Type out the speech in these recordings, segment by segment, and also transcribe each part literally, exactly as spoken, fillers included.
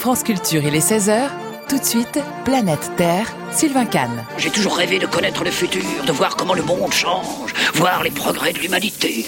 France Culture, il est seize heures. Tout de suite, Planète Terre, Sylvain Kahn. J'ai toujours rêvé de connaître le futur, de voir comment le monde change, voir les progrès de l'humanité.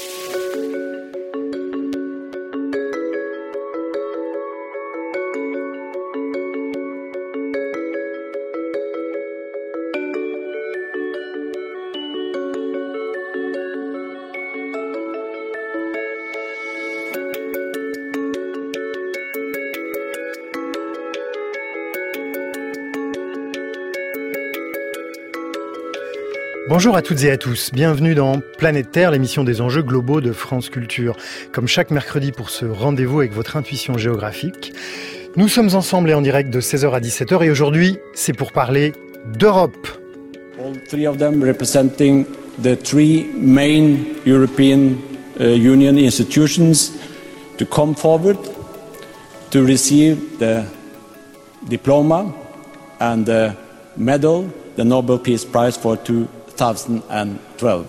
Bonjour à toutes et à tous, bienvenue dans Planète Terre, l'émission des enjeux globaux de France Culture. Comme chaque mercredi pour ce rendez-vous avec votre intuition géographique, nous sommes ensemble et en direct de seize heures à dix-sept heures et aujourd'hui, c'est pour parler d'Europe. All three of them representing the three main European uh, Union institutions to come forward to receive the diploma and the medal, the Nobel Peace Prize for two thousand twelve.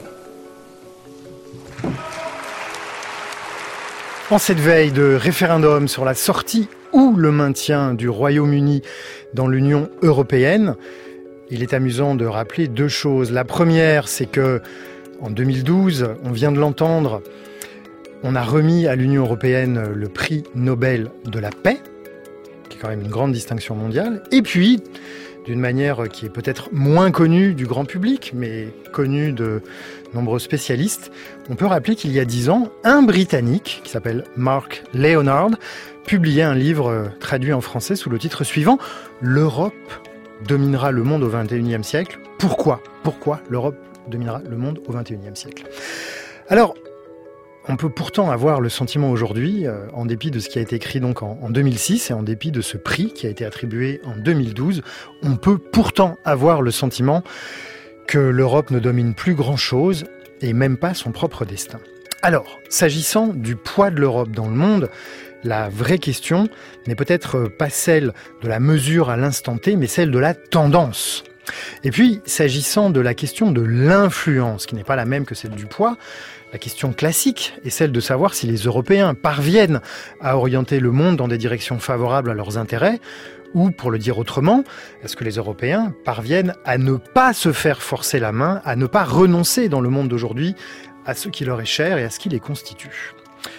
En cette veille de référendum sur la sortie ou le maintien du Royaume-Uni dans l'Union européenne, il est amusant de rappeler deux choses. La première, c'est que en deux mille douze, on vient de l'entendre, on a remis à l'Union européenne le prix Nobel de la paix, qui est quand même une grande distinction mondiale. Et puis, d'une manière qui est peut-être moins connue du grand public, mais connue de nombreux spécialistes, on peut rappeler qu'il y a dix ans, un Britannique, qui s'appelle Mark Leonard, publiait un livre traduit en français sous le titre suivant « L'Europe dominera le monde au vingt et unième siècle ». Pourquoi ? Pourquoi l'Europe dominera le monde au vingt et unième siècle ? Alors, on peut pourtant avoir le sentiment aujourd'hui, euh, en dépit de ce qui a été écrit donc en, en deux mille six et en dépit de ce prix qui a été attribué en deux mille douze, on peut pourtant avoir le sentiment que l'Europe ne domine plus grand-chose et même pas son propre destin. Alors, s'agissant du poids de l'Europe dans le monde, la vraie question n'est peut-être pas celle de la mesure à l'instant T, mais celle de la tendance. Et puis, s'agissant de la question de l'influence, qui n'est pas la même que celle du poids, la question classique est celle de savoir si les Européens parviennent à orienter le monde dans des directions favorables à leurs intérêts, ou, pour le dire autrement, est-ce que les Européens parviennent à ne pas se faire forcer la main, à ne pas renoncer dans le monde d'aujourd'hui à ce qui leur est cher et à ce qui les constitue.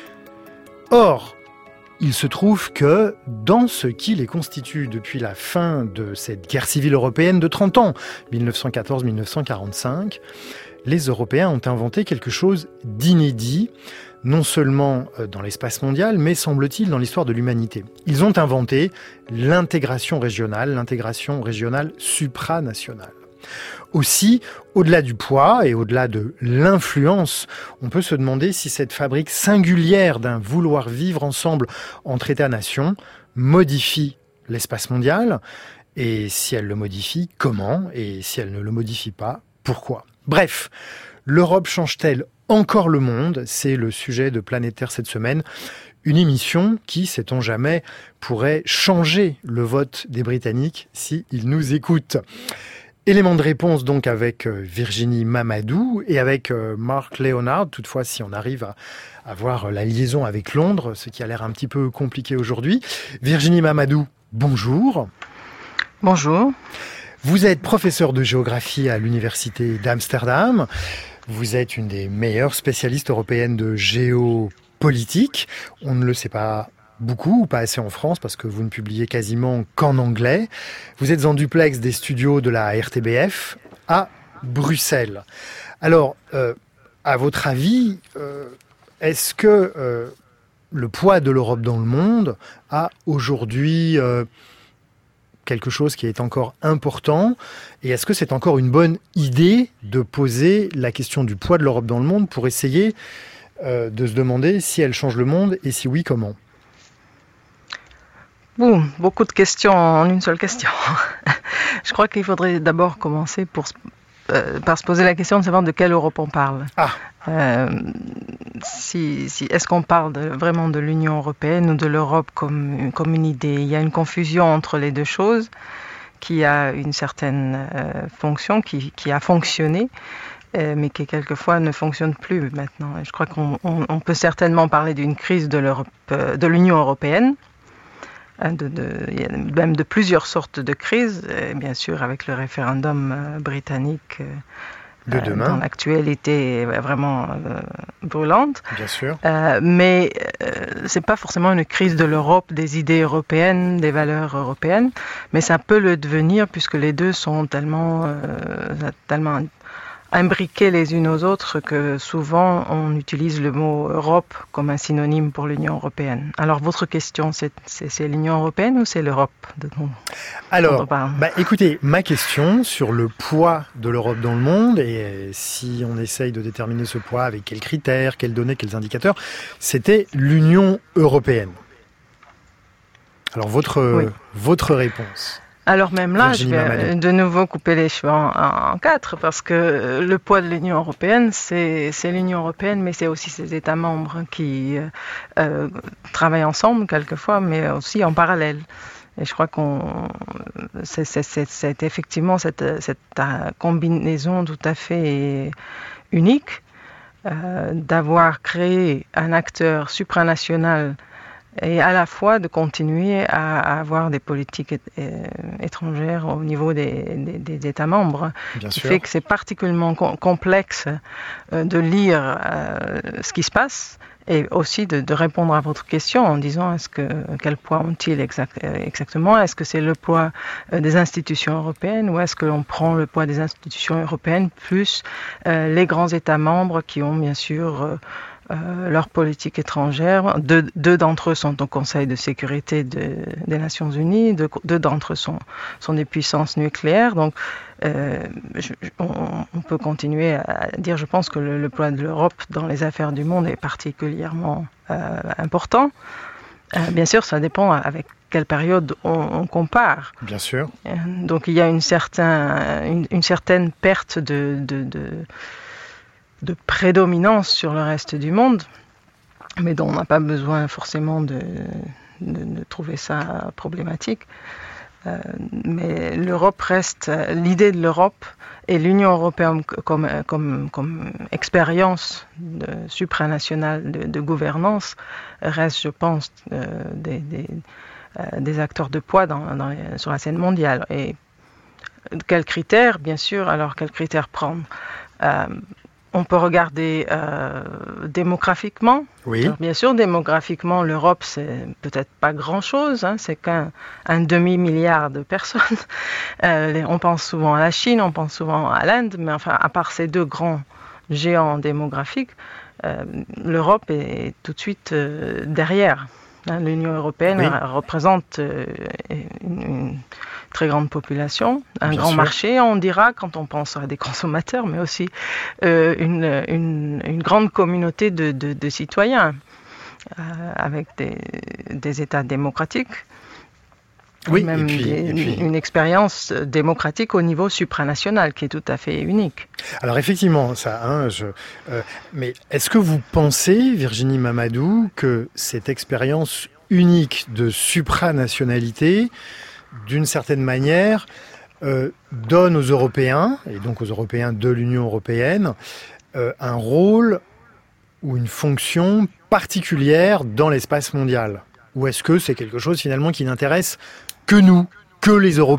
Or, il se trouve que dans ce qui les constitue depuis la fin de cette guerre civile européenne de trente ans, dix-neuf cent quatorze à dix-neuf cent quarante-cinq, les Européens ont inventé quelque chose d'inédit, non seulement dans l'espace mondial, mais semble-t-il dans l'histoire de l'humanité. Ils ont inventé l'intégration régionale, l'intégration régionale supranationale. Aussi, au-delà du poids et au-delà de l'influence, on peut se demander si cette fabrique singulière d'un vouloir vivre ensemble entre États-nations modifie l'espace mondial, et si elle le modifie, comment, et si elle ne le modifie pas, pourquoi ? Bref, l'Europe change-t-elle encore le monde ? C'est le sujet de Planète Terre cette semaine. Une émission qui, sait-on jamais, pourrait changer le vote des Britanniques s'ils nous écoutent. Élément de réponse donc avec Virginie Mamadou et avec Mark Leonard. Toutefois, si on arrive à avoir la liaison avec Londres, ce qui a l'air un petit peu compliqué aujourd'hui. Virginie Mamadou, bonjour. Bonjour. Vous êtes professeur de géographie à l'université d'Amsterdam. Vous êtes une des meilleures spécialistes européennes de géopolitique. On ne le sait pas beaucoup ou pas assez en France parce que vous ne publiez quasiment qu'en anglais. Vous êtes en duplex des studios de la R T B F à Bruxelles. Alors, euh, à votre avis, euh, est-ce que euh, le poids de l'Europe dans le monde a aujourd'hui euh, quelque chose qui est encore important, et est-ce que c'est encore une bonne idée de poser la question du poids de l'Europe dans le monde pour essayer euh, de se demander si elle change le monde et si oui, comment ? Bon, beaucoup de questions en une seule question. Je crois qu'il faudrait d'abord commencer pour, euh, par se poser la question de savoir de quelle Europe on parle. Ah. Euh, si, si, est-ce qu'on parle de, vraiment de l'Union européenne ou de l'Europe comme, comme une idée ? Il y a une confusion entre les deux choses qui a une certaine euh, fonction, qui, qui a fonctionné, euh, mais qui quelquefois ne fonctionne plus maintenant. Et je crois qu'on on, on peut certainement parler d'une crise de, l'Europe, euh, de l'Union européenne, de, de, il y a même de plusieurs sortes de crises, et bien sûr avec le référendum britannique de demain. Dans l'actualité vraiment euh, brûlante. Bien sûr. Euh, mais euh, c'est pas forcément une crise de l'Europe, des idées européennes, des valeurs européennes, mais ça peut le devenir puisque les deux sont tellement, euh, tellement imbriquées les unes aux autres que souvent on utilise le mot Europe comme un synonyme pour l'Union européenne. Alors votre question, c'est, c'est, c'est l'Union européenne ou c'est l'Europe de dont, Alors, dont on parle ? bah, écoutez, ma question sur le poids de l'Europe dans le monde, et si on essaye de déterminer ce poids, avec quels critères, quelles données, quels indicateurs, c'était l'Union européenne. Alors votre, oui. votre réponse ? Alors même là, Virginie je vais Mamadou. de nouveau couper les cheveux en, en, en quatre, parce que le poids de l'Union européenne, c'est, c'est l'Union européenne, mais c'est aussi ses États membres qui euh, travaillent ensemble quelquefois, mais aussi en parallèle. Et je crois qu'on c'est, c'est, c'est, c'est effectivement cette, cette combinaison tout à fait unique euh, d'avoir créé un acteur supranational et à la fois de continuer à, à avoir des politiques é- étrangères au niveau des, des, des États membres. Bien qui sûr. fait que c'est particulièrement com- complexe euh, de lire euh, ce qui se passe et aussi de, de répondre à votre question en disant est-ce que, quel poids ont-ils exact, exactement ? Est-ce que c'est le poids euh, des institutions européennes ou est-ce que l'on prend le poids des institutions européennes plus euh, les grands États membres qui ont bien sûr euh, Euh, leur politique étrangère. Deux, deux d'entre eux sont au Conseil de sécurité de, des Nations Unies, deux, deux d'entre eux sont, sont des puissances nucléaires. Donc, euh, je, on, on peut continuer à dire, je pense que le, le poids de l'Europe dans les affaires du monde est particulièrement euh, important. Euh, bien sûr, ça dépend avec quelle période on, on compare. Bien sûr. Euh, donc, il y a une, certain, une, une certaine perte de... de, de de prédominance sur le reste du monde, mais dont on n'a pas besoin forcément de, de, de trouver ça problématique. Euh, mais l'Europe reste, l'idée de l'Europe et l'Union européenne comme, comme, comme expérience de, supranationale de, de gouvernance reste, je pense, euh, des, des, euh, des acteurs de poids dans, dans les, sur la scène mondiale. Et quels critères, bien sûr, alors quels critères prendre euh, On peut regarder euh, démographiquement. Oui. Alors, bien sûr, démographiquement, l'Europe, c'est peut-être pas grand-chose. Hein, c'est qu'un un demi-milliard de personnes. Euh, les, on pense souvent à la Chine, on pense souvent à l'Inde, mais enfin, à part ces deux grands géants démographiques, euh, l'Europe est tout de suite euh, derrière. Hein, L'Union européenne Oui. représente euh, une, une très grande population, un Bien grand sûr. marché, on dira, quand on pense à des consommateurs, mais aussi euh, une, une, une grande communauté de, de, de citoyens euh, avec des, des États démocratiques. Oui, même et puis, des, et puis... une expérience démocratique au niveau supranational qui est tout à fait unique. Alors effectivement, ça. Hein, je, euh, mais est-ce que vous pensez, Virginie Mamadou, que cette expérience unique de supranationalité, d'une certaine manière, euh, donne aux Européens, et donc aux Européens de l'Union européenne, euh, un rôle ou une fonction particulière dans l'espace mondial ? Ou est-ce que c'est quelque chose finalement qui n'intéresse que nous, que les Européens ?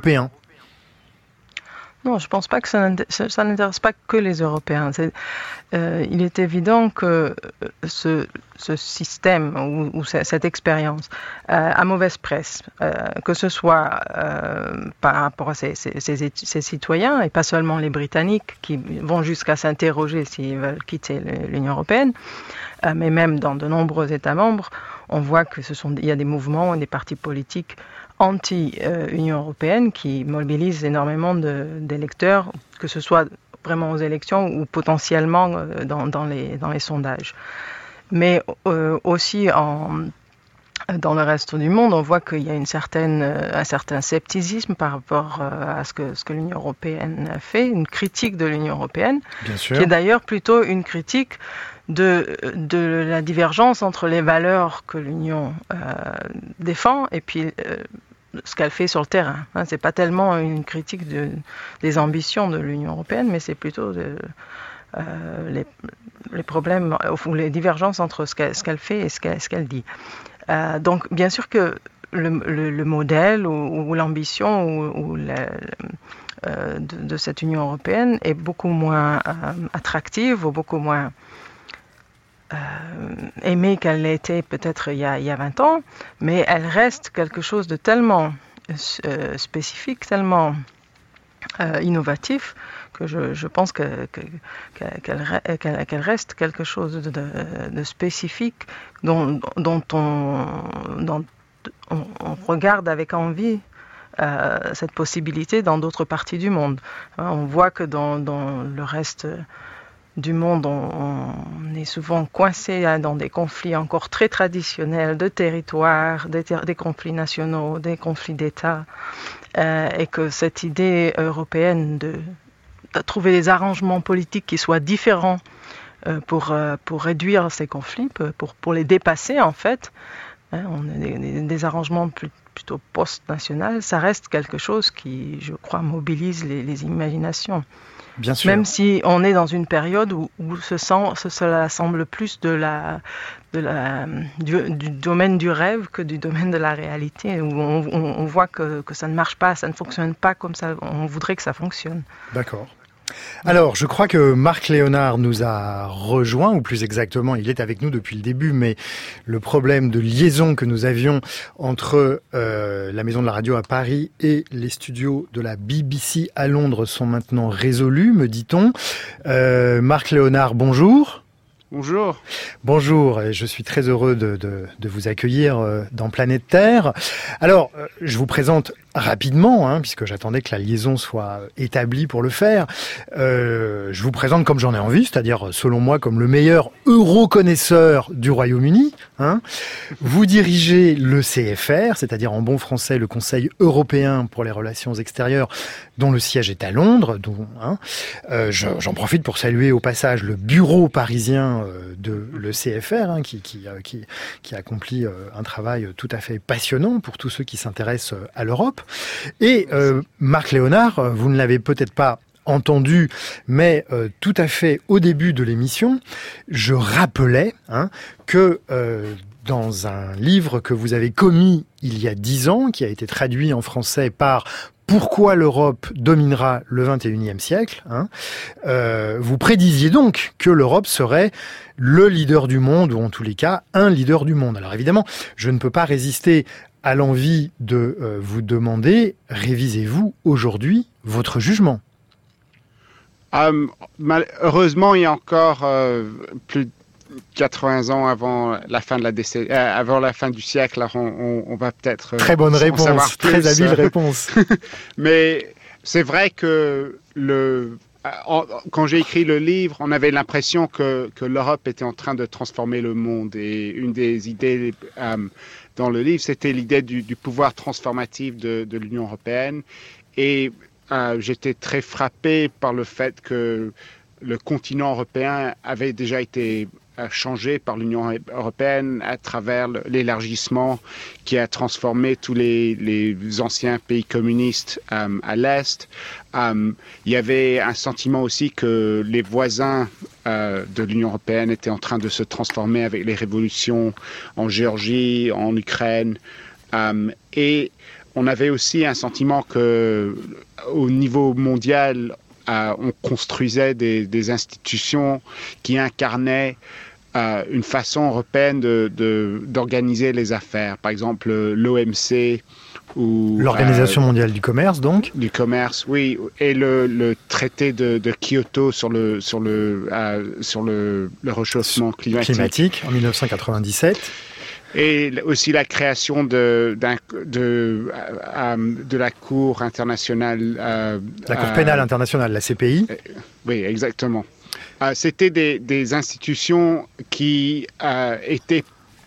Non, je ne pense pas que ça, ça n'intéresse pas que les Européens. C'est, euh, il est évident que ce, ce système ou, ou cette expérience euh, a mauvaise presse, euh, que ce soit euh, par rapport à ces, ces, ces, ces citoyens, et pas seulement les Britanniques qui vont jusqu'à s'interroger s'ils veulent quitter l'Union européenne, euh, mais même dans de nombreux États membres, on voit que ce sont, il y a des mouvements et des partis politiques anti-Union européenne qui mobilisent énormément de, d'électeurs, que ce soit vraiment aux élections ou potentiellement dans, dans, les, dans les sondages. Mais euh, aussi en, dans le reste du monde, on voit qu'il y a une certaine, un certain scepticisme par rapport à ce que, ce que l'Union européenne fait, une critique de l'Union européenne, Bien sûr. qui est d'ailleurs plutôt une critique de, de la divergence entre les valeurs que l'Union euh, défend et puis euh, ce qu'elle fait sur le terrain. Hein, c'est pas tellement une critique de, des ambitions de l'Union européenne, mais c'est plutôt de, euh, les, les problèmes ou les divergences entre ce qu'elle, ce qu'elle fait et ce qu'elle, ce qu'elle dit. Euh, donc, bien sûr que le, le, le modèle ou, ou l'ambition ou, ou la, euh, de, de cette Union européenne est beaucoup moins euh, attractive ou beaucoup moins euh, aimée qu'elle l'était peut-être il y a, il y a vingt ans, mais elle reste quelque chose de tellement euh, spécifique, tellement euh, innovatif, que je, je pense que, que, qu'elle, qu'elle, qu'elle reste quelque chose de, de, de spécifique dont, dont, on, dont on, on regarde avec envie euh, cette possibilité dans d'autres parties du monde. On voit que dans, dans le reste du monde, on, on est souvent coincé dans des conflits encore très traditionnels de territoire, des, ter- des conflits nationaux, des conflits d'État, euh, et que cette idée européenne de de trouver des arrangements politiques qui soient différents euh, pour, euh, pour réduire ces conflits, pour, pour les dépasser en fait. Hein, on a des, des, des arrangements plus, plutôt post-nationaux, ça reste quelque chose qui, je crois, mobilise les, les imaginations. Bien sûr. Même si on est dans une période où, où ce sens, ce, cela semble plus de la, de la, du, du domaine du rêve que du domaine de la réalité, où on, on, on voit que, que ça ne marche pas, ça ne fonctionne pas comme ça, on voudrait que ça fonctionne. D'accord. Alors, je crois que Marc Léonard nous a rejoint, ou plus exactement, il est avec nous depuis le début, mais le problème de liaison que nous avions entre euh, la Maison de la Radio à Paris et les studios de la B B C à Londres sont maintenant résolus, me dit-on. Euh, Marc Léonard, bonjour. Bonjour. Bonjour, et je suis très heureux de, de, de vous accueillir dans Planète Terre. Alors, je vous présente rapidement, hein, puisque j'attendais que la liaison soit établie pour le faire. Euh, je vous présente comme j'en ai envie, c'est-à-dire, selon moi, comme le meilleur euro-connaisseur du Royaume-Uni. Hein. Vous dirigez le C F R, c'est-à-dire en bon français le Conseil européen pour les relations extérieures, dont le siège est à Londres. Dont, hein, euh, je, j'en profite pour saluer au passage le bureau parisien de le C F R, hein, qui, qui, qui, qui accomplit un travail tout à fait passionnant pour tous ceux qui s'intéressent à l'Europe. Et euh, Marc Léonard, vous ne l'avez peut-être pas entendu, mais euh, tout à fait au début de l'émission, je rappelais hein, que euh, dans un livre que vous avez commis il y a dix ans, qui a été traduit en français par Pourquoi l'Europe dominera le vingt et unième siècle, hein, euh, vous prédisiez donc que l'Europe serait le leader du monde, ou en tous les cas, un leader du monde. Alors évidemment, je ne peux pas résister à l'envie de euh, vous demander, révisez-vous aujourd'hui votre jugement? Euh, malheureusement, il y a encore euh, plus de quatre-vingts ans avant la fin de la décennie, euh, avant la fin du siècle, on, on, on va peut-être... Euh, très bonne réponse, très habile réponse. Mais c'est vrai que le... Quand j'ai écrit le livre, on avait l'impression que, que l'Europe était en train de transformer le monde. Et une des idées euh, dans le livre, c'était l'idée du, du pouvoir transformatif de, de l'Union européenne. Et euh, j'étais très frappé par le fait que le continent européen avait déjà été changé par l'Union européenne à travers l'élargissement qui a transformé tous les, les anciens pays communistes euh, à l'Est. Euh, il y avait un sentiment aussi que les voisins euh, de l'Union européenne étaient en train de se transformer avec les révolutions en Géorgie, en Ukraine. Euh, et on avait aussi un sentiment que, au niveau mondial, euh, on construisait des, des institutions qui incarnaient Euh, une façon européenne de, de, d'organiser les affaires. Par exemple, l'O M C ou... L'Organisation euh, mondiale du commerce, donc. Du commerce, oui. Et le, le traité de, de Kyoto sur le, sur le, euh, sur le, le réchauffement climatique. Climatique, en dix-neuf cent quatre-vingt-dix-sept. Et aussi la création de, d'un, de, euh, de la Cour internationale... Euh, la Cour pénale euh, internationale, la C P I. Euh, oui, exactement. Euh, c'était des, des institutions qui euh, étaient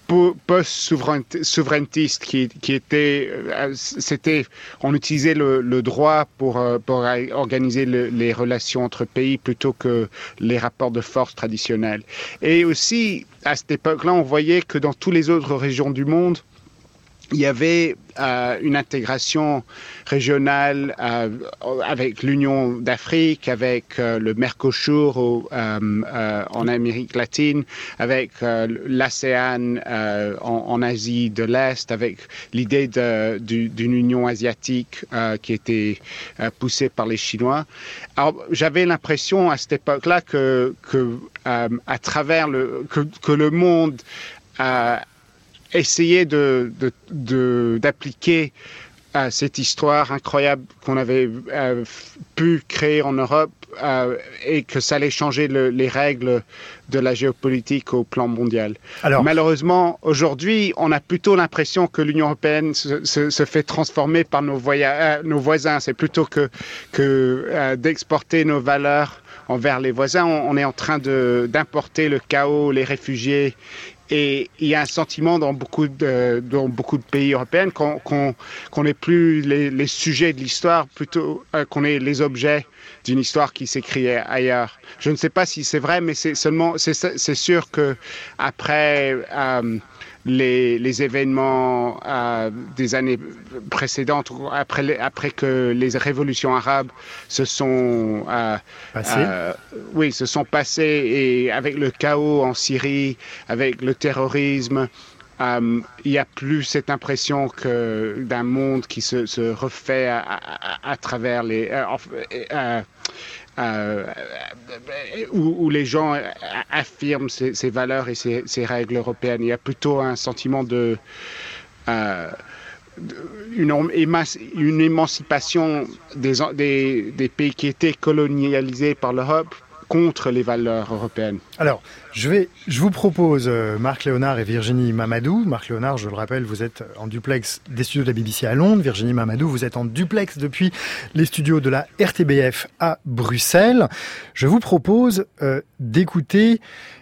post-souverainistes, qui, qui étaient, euh, c'était, on utilisait le, le droit pour, euh, pour organiser le, les relations entre pays plutôt que les rapports de force traditionnels. Et aussi, à cette époque-là, on voyait que dans toutes les autres régions du monde, il y avait euh, une intégration régionale euh, avec l'Union d'Afrique, avec euh, le Mercosur au, euh, euh, en Amérique latine, avec euh, l'ASEAN euh, en, en Asie de l'Est, avec l'idée de, du, d'une Union asiatique euh, qui était euh, poussée par les Chinois. Alors, j'avais l'impression à cette époque-là que, que euh, à travers le que, que le monde euh, essayer de, de, de, d'appliquer euh, cette histoire incroyable qu'on avait euh, pu créer en Europe euh, et que ça allait changer le, les règles de la géopolitique au plan mondial. Alors, malheureusement, aujourd'hui, on a plutôt l'impression que l'Union européenne se, se, se fait transformer par nos, voya- euh, nos voisins. C'est plutôt que, que euh, d'exporter nos valeurs envers les voisins. On, on est en train de, d'importer le chaos, les réfugiés. Et il y a un sentiment dans beaucoup de, dans beaucoup de pays européens qu'on qu'on, qu'on n'est plus les, les sujets de l'histoire, plutôt euh, qu'on est les objets d'une histoire qui s'écrit ailleurs. Je ne sais pas si c'est vrai, mais c'est seulement c'est, c'est sûr que après euh, les, les événements euh, des années précédentes, après, les, après que les révolutions arabes se sont euh, passées, euh, oui, se sont passées, et avec le chaos en Syrie, avec le terrorisme, euh, il n'y a plus cette impression que d'un monde qui se, se refait à, à, à travers les euh, euh, Euh, où, où les gens affirment ces, ces valeurs et ces, ces règles européennes. Il y a plutôt un sentiment de, euh, de une, une émancipation des, des, des pays qui étaient colonialisés par l'Europe contre les valeurs européennes. Alors, je, vais, je vous propose euh, Marc Léonard et Virginie Mamadou. Marc Léonard, je le rappelle, vous êtes en duplex des studios de la B B C à Londres. Virginie Mamadou, vous êtes en duplex depuis les studios de la R T B F à Bruxelles. Je vous propose euh, d'écouter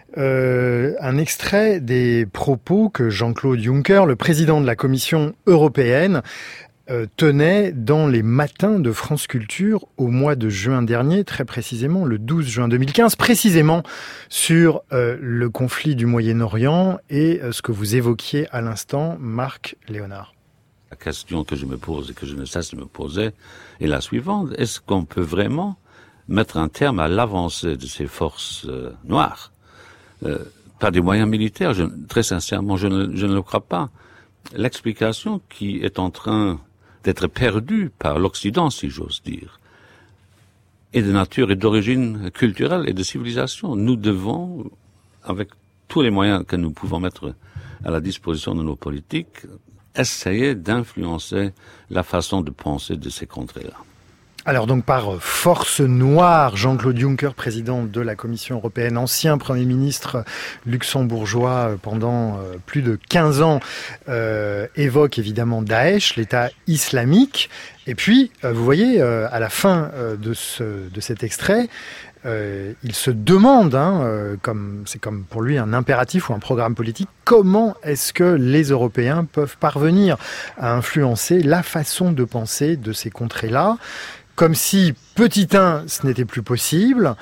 euh, un extrait des propos que Jean-Claude Juncker, le président de la Commission européenne, Euh, tenait dans les matins de France Culture au mois de juin dernier, très précisément le douze juin deux mille quinze, précisément sur euh, le conflit du Moyen-Orient et euh, ce que vous évoquiez à l'instant, Marc Léonard. La question que je me pose et que je ne cesse de me poser est la suivante. Est-ce qu'on peut vraiment mettre un terme à l'avancée de ces forces euh, noires euh, par des moyens militaires? je, Très sincèrement, je ne, je ne le crois pas. L'explication qui est en train d'être perdue par l'Occident, si j'ose dire, est de nature et d'origine culturelle et de civilisation. Nous devons, avec tous les moyens que nous pouvons mettre à la disposition de nos politiques, essayer d'influencer la façon de penser de ces contrées-là. Alors donc par force noire, Jean-Claude Juncker, président de la Commission européenne, ancien Premier ministre luxembourgeois pendant plus de quinze ans, euh, évoque évidemment Daesh, l'État islamique. Et puis, euh, vous voyez, euh, à la fin euh, de, ce, de cet extrait, euh, il se demande, hein, euh, comme, c'est comme pour lui un impératif ou un programme politique, comment est-ce que les Européens peuvent parvenir à influencer la façon de penser de ces contrées-là. Comme si, petit un, ce n'était plus possible,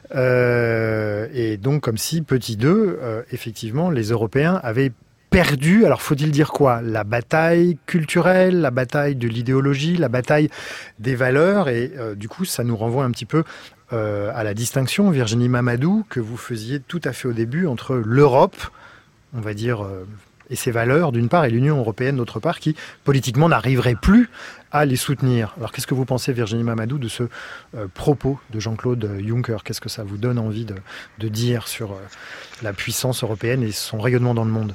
euh, et donc comme si, petit deux, euh, effectivement, les Européens avaient perdu, alors faut-il dire quoi? La bataille culturelle, la bataille de l'idéologie, la bataille des valeurs, et euh, du coup, ça nous renvoie un petit peu euh, à la distinction, Virginie Mamadou, que vous faisiez tout à fait au début entre l'Europe, on va dire... Euh, et ses valeurs, d'une part, et l'Union européenne, d'autre part, qui, politiquement, n'arriverait plus à les soutenir. Alors, qu'est-ce que vous pensez, Virginie Mamadou, de ce euh, propos de Jean-Claude Juncker? Qu'est-ce que ça vous donne envie de, de dire sur euh, la puissance européenne et son rayonnement dans le monde?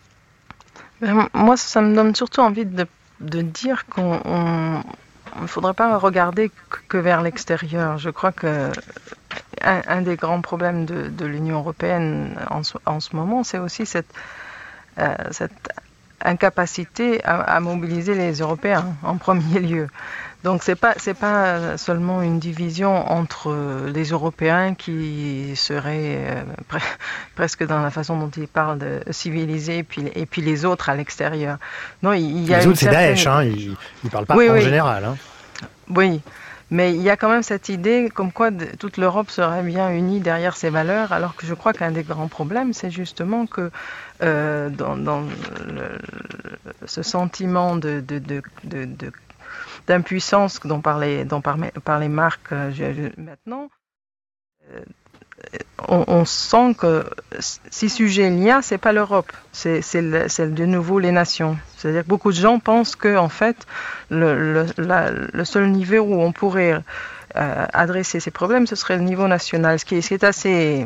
Ben, moi, ça me donne surtout envie de, de dire qu'on ne faudrait pas regarder que vers l'extérieur. Je crois que un, un des grands problèmes de, de l'Union européenne en ce, en ce moment, c'est aussi cette Euh, cette incapacité à, à mobiliser les Européens en premier lieu. Donc c'est pas c'est pas seulement une division entre les Européens qui seraient euh, pre- presque dans la façon dont ils parlent de civilisés et puis et puis les autres à l'extérieur. Non, il, il y a les une autres c'est certaine... Daesh, hein, ils, ils parlent pas oui, en oui. général. Hein. Oui. Mais il y a quand même cette idée comme quoi de, toute l'Europe serait bien unie derrière ses valeurs, alors que je crois qu'un des grands problèmes, c'est justement que euh, dans, dans le, ce sentiment de, de, de, de, de, d'impuissance dont parlait, dont parlait, parlait Marc euh, je, je, maintenant, euh, On, on sent que si sujet il y a, c'est pas l'Europe, c'est, c'est, le, c'est de nouveau les nations. C'est-à-dire que beaucoup de gens pensent que en fait, le, le, la, le seul niveau où on pourrait euh, adresser ces problèmes, ce serait le niveau national, ce qui est, ce qui est assez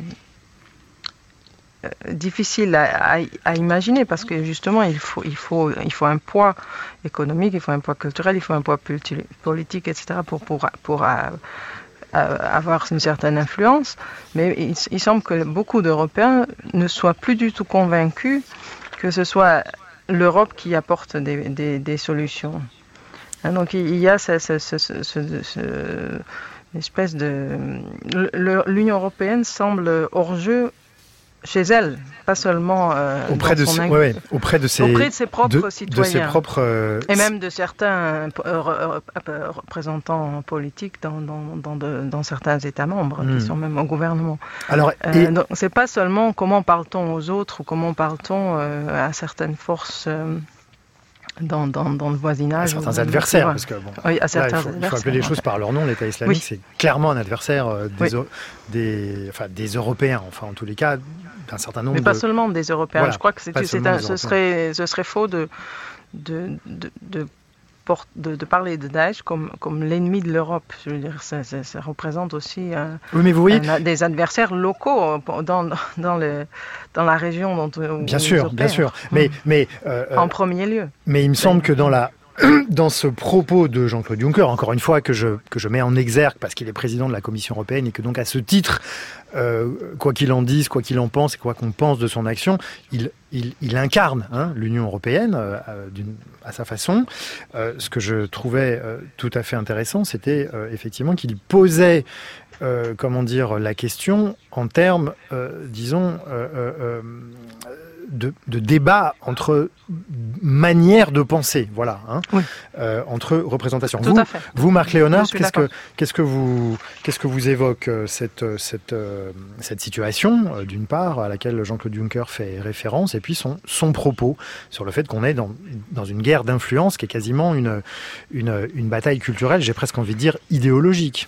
euh, difficile à, à, à imaginer parce que justement, il faut, il faut, il faut un poids économique, il faut un poids culturel, il faut un poids politique, et cetera pour pour pour, pour avoir une certaine influence, mais il, il semble que beaucoup d'Européens ne soient plus du tout convaincus que ce soit l'Europe qui apporte des, des, des solutions. Hein, donc il y a ce, ce, ce, ce, ce, ce, une espèce de... Le, L'Union européenne semble hors jeu chez elle, pas seulement euh, auprès, de son ses, ouais, auprès de ses auprès de ses propres de, citoyens, de ses propres, euh, et même de certains euh, représentants politiques dans, dans, dans, de, dans certains États membres mmh. qui sont même au gouvernement. Alors, euh, et... donc, c'est pas seulement comment parle-t-on aux autres ou comment parle-t-on euh, à certaines forces. Euh, Dans, dans, dans le voisinage. À certains adversaires, parce que bon, oui, à certains là, il, faut, il faut appeler les choses par leur nom. L'État islamique, oui. c'est clairement un adversaire euh, des, oui. des, enfin, des Européens, enfin en tous les cas, d'un certain nombre. Mais de... pas seulement des Européens. Voilà, je crois que c'est, c'est un, ce, serait, ce serait faux de, de, de, de, de, de parler de Daesh comme, comme l'ennemi de l'Europe. Je veux dire, ça, ça, ça représente aussi un, oui, mais vous voyez... un, des adversaires locaux dans, dans, le, dans la région dont où bien sûr, bien sûr. Mais, mais euh, en premier lieu. Mais il me semble que dans la dans ce propos de Jean-Claude Juncker, encore une fois que je que je mets en exergue parce qu'il est président de la Commission européenne et que donc à ce titre, euh, quoi qu'il en dise, quoi qu'il en pense et quoi qu'on pense de son action, il il, il incarne hein, l'Union européenne euh, d'une, à sa façon. Euh, ce que je trouvais euh, tout à fait intéressant, c'était euh, effectivement qu'il posait euh, comment dire la question en termes, euh, disons. Euh, euh, De, de débat entre manières de penser, voilà, hein, oui. euh, entre représentations. Tout vous, à fait. vous, Marc Léonard, qu'est-ce que, qu'est-ce que vous, qu'est-ce que vous évoque cette, cette, euh, cette situation, euh, d'une part, à laquelle Jean-Claude Juncker fait référence, et puis son, son propos sur le fait qu'on est dans, dans une guerre d'influence qui est quasiment une, une, une bataille culturelle, j'ai presque envie de dire idéologique.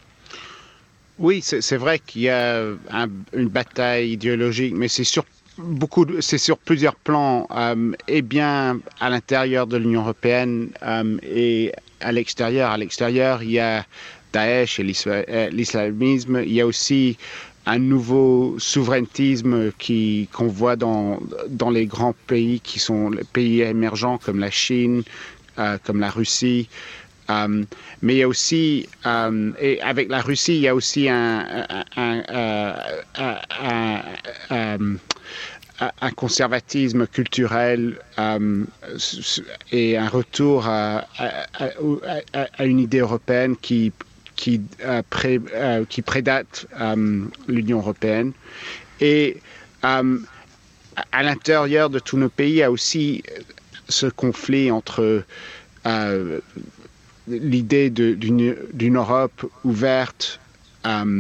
Oui, c'est, c'est vrai qu'il y a un, une bataille idéologique, mais c'est sur Beaucoup, de, c'est sur plusieurs plans, euh, et bien à l'intérieur de l'Union européenne euh, et à l'extérieur. À l'extérieur, il y a Daesh et l'islamisme. Il y a aussi un nouveau souverainisme qui, qu'on voit dans, dans les grands pays qui sont les pays émergents comme la Chine, euh, comme la Russie. Euh, mais il y a aussi, euh, et avec la Russie, il y a aussi un, un, un, un, un, un, un conservatisme culturel euh, et un retour à, à, à, à une idée européenne qui, qui, euh, pré, euh, qui prédate euh, l'Union européenne. Et euh, à l'intérieur de tous nos pays, il y a aussi ce conflit entre euh, l'idée de, d'une, d'une Europe ouverte euh,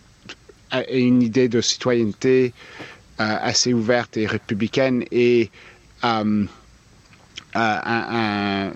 et une idée de citoyenneté euh, assez ouverte et républicaine et euh, un, un,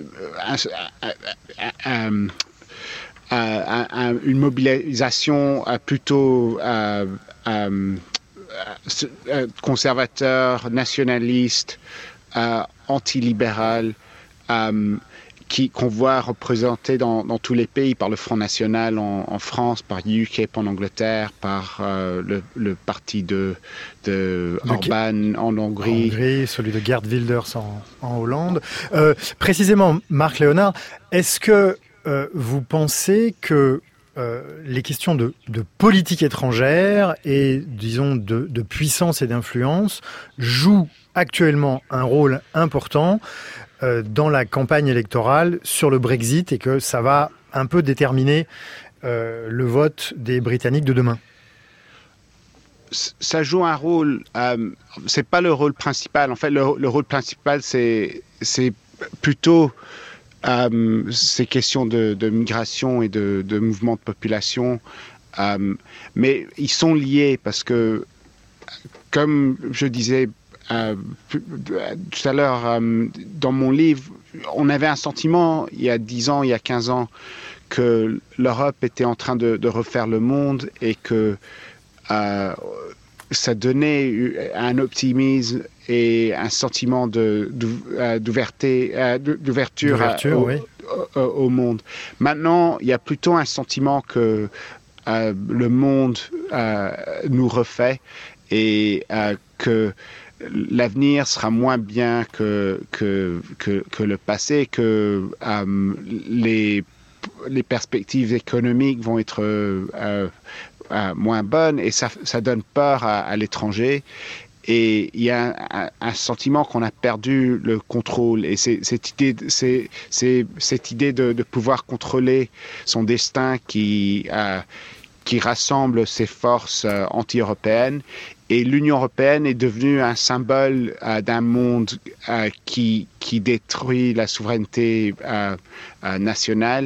un, un, une mobilisation plutôt euh, euh, conservateur, nationaliste, euh, antilibéral, euh, qui, qu'on voit représenté dans, dans tous les pays, par le Front National en, en France, par U K I P en Angleterre, par euh, le, le parti de, de Orban en Hongrie. En Hongrie, celui de Geert Wilders en, en Hollande. Euh, précisément, Marc Léonard, est-ce que euh, vous pensez que euh, les questions de, de politique étrangère et, disons, de, de puissance et d'influence jouent actuellement un rôle important dans la campagne électorale sur le Brexit et que ça va un peu déterminer euh, le vote des Britanniques de demain? Ça joue un rôle, euh, c'est pas le rôle principal. En fait, le, le rôle principal, c'est, c'est plutôt euh, ces questions de, de migration et de, de mouvement de population, euh, mais ils sont liés parce que, comme je disais euh, tout à l'heure euh, dans mon livre, on avait un sentiment il y a dix ans, il y a quinze ans, que l'Europe était en train de, de refaire le monde et que euh, ça donnait un optimisme et un sentiment de, d'ouverture, d'ouverture au, oui. au, au monde. Maintenant, il y a plutôt un sentiment que euh, le monde euh, nous refait et euh, que l'avenir sera moins bien que, que, que, que le passé, que euh, les, les perspectives économiques vont être euh, euh, moins bonnes et ça, ça donne peur à, à l'étranger. Et il y a un, un sentiment qu'on a perdu le contrôle. Et c'est cette idée, c'est, c'est cette idée de, de pouvoir contrôler son destin qui, euh, qui rassemble ces forces euh, anti-européennes. Et l'Union européenne est devenue un symbole euh, d'un monde euh, qui, qui détruit la souveraineté euh, euh, nationale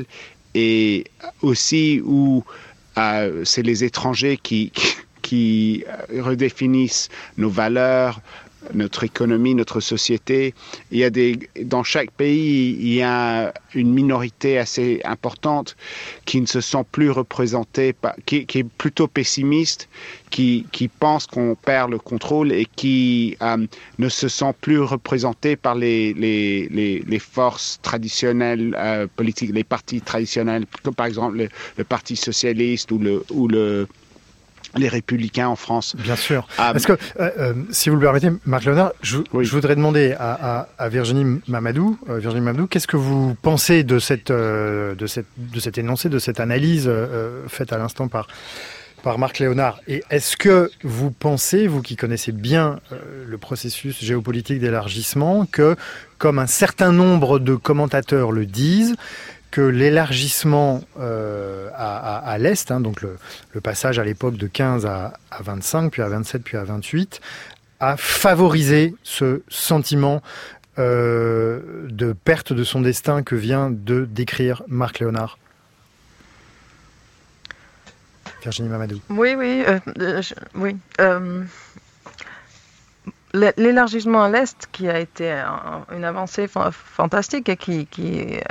et aussi où euh, c'est les étrangers qui, qui qui redéfinissent nos valeurs, notre économie, notre société. Il y a des, dans chaque pays, il y a une minorité assez importante qui ne se sent plus représentée, qui, qui est plutôt pessimiste, qui, qui pense qu'on perd le contrôle et qui euh, ne se sent plus représentée par les, les, les, les forces traditionnelles euh, politiques, les partis traditionnels, comme par exemple le, le Parti socialiste ou le, ou le les Républicains en France. Bien sûr. Ah, Parce que, euh, euh, si vous le permettez, Marc Léonard, je, oui. je voudrais demander à, à, à Virginie Mamadou, euh, Virginie Mamadou, qu'est-ce que vous pensez de cette, euh, de cette, de cet énoncé, de cette analyse euh, faite à l'instant par, par Marc Léonard. Et est-ce que vous pensez, vous qui connaissez bien euh, le processus géopolitique d'élargissement, que, comme un certain nombre de commentateurs le disent, que l'élargissement euh, à, à, à l'Est, hein, donc le, le passage à l'époque de quinze à, à vingt-cinq, puis à vingt-sept, puis à vingt-huit, a favorisé ce sentiment euh, de perte de son destin que vient de décrire Marc Léonard. Virginie Mamadou. Oui, oui, euh, je, oui. Euh, l'élargissement à l'Est, qui a été un, une avancée fa- fantastique et qui... qui euh,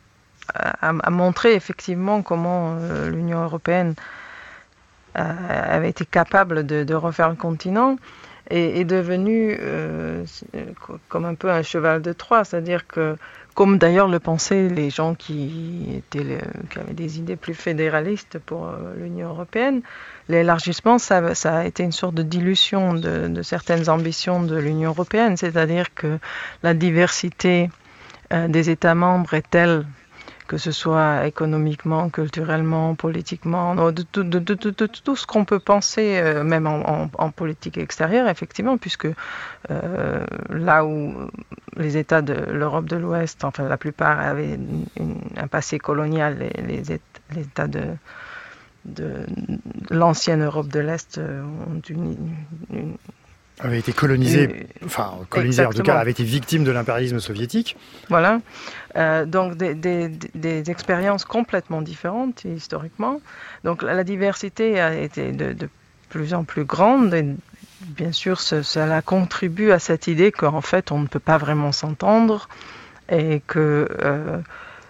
a montré effectivement comment euh, l'Union européenne euh, avait été capable de, de refaire le continent et est devenue euh, comme un peu un cheval de Troie, c'est-à-dire que, comme d'ailleurs le pensaient les gens qui, étaient le, qui avaient des idées plus fédéralistes pour euh, l'Union européenne, l'élargissement, ça, ça a été une sorte de dilution de, de certaines ambitions de l'Union européenne, c'est-à-dire que la diversité euh, des États membres est telle, que ce soit économiquement, culturellement, politiquement, de, de, de, de, de, de tout ce qu'on peut penser, euh, même en, en, en politique extérieure, effectivement, puisque euh, là où les États de l'Europe de l'Ouest, enfin la plupart avaient une, une, un passé colonial, les, les, États, les États de, de l'ancienne Europe de l'Est ont une... une avait été colonisé, enfin colonisé en tout cas, avait été victime de l'impérialisme soviétique. Voilà, euh, donc des, des, des expériences complètement différentes historiquement. Donc la diversité a été de, de plus en plus grande et bien sûr ce, cela contribue à cette idée qu'en fait on ne peut pas vraiment s'entendre et que euh,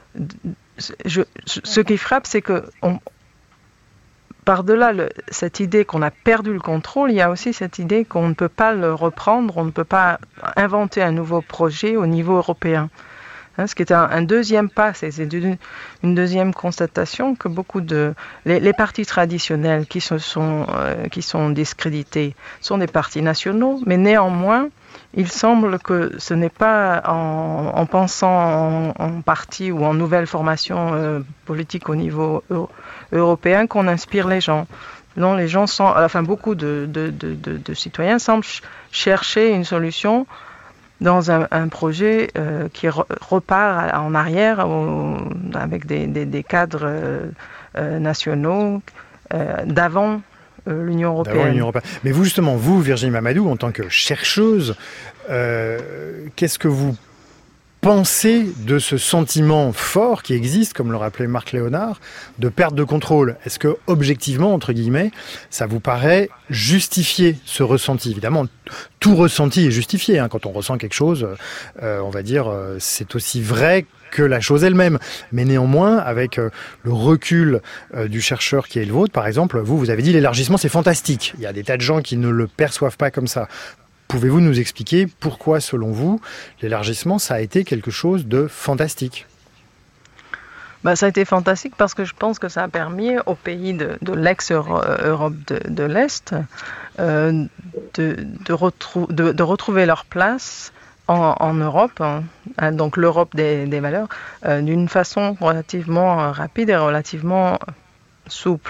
je, ce qui frappe c'est que on, par-delà le, cette idée qu'on a perdu le contrôle, il y a aussi cette idée qu'on ne peut pas le reprendre, on ne peut pas inventer un nouveau projet au niveau européen. Hein, ce qui est un, un deuxième pas, c'est, c'est une, une deuxième constatation que beaucoup de... Les, les partis traditionnels qui, se sont, euh, qui sont discrédités sont des partis nationaux, mais néanmoins, il semble que ce n'est pas en, en pensant en, en parti ou en nouvelle formation euh, politique au niveau euro, européen qu'on inspire les gens. Non, les gens sont, enfin beaucoup de, de, de, de, de citoyens semblent ch- chercher une solution dans un, un projet euh, qui re- repart en arrière au, avec des, des, des cadres euh, euh, nationaux euh, d'avant euh, l'Union européenne. l'Union européenne. Mais vous justement, vous Virginie Mamadou, en tant que chercheuse, euh, qu'est-ce que vous penser de ce sentiment fort qui existe, comme le rappelait Marc Léonard, de perte de contrôle? Est-ce que, objectivement, entre guillemets, ça vous paraît justifier ce ressenti? Évidemment, tout ressenti est justifié. Hein. Quand on ressent quelque chose, euh, on va dire, euh, c'est aussi vrai que la chose elle-même. Mais néanmoins, avec euh, le recul euh, du chercheur qui est le vôtre, par exemple, vous, vous avez dit l'élargissement, c'est fantastique. Il y a des tas de gens qui ne le perçoivent pas comme ça. Pouvez-vous nous expliquer pourquoi, selon vous, l'élargissement, ça a été quelque chose de fantastique? Bah, ça a été fantastique parce que je pense que ça a permis aux pays de, de l'ex-Europe de, de l'Est euh, de, de, retrou- de, de retrouver leur place en, en Europe, hein, donc l'Europe des, des valeurs, euh, d'une façon relativement rapide et relativement souple.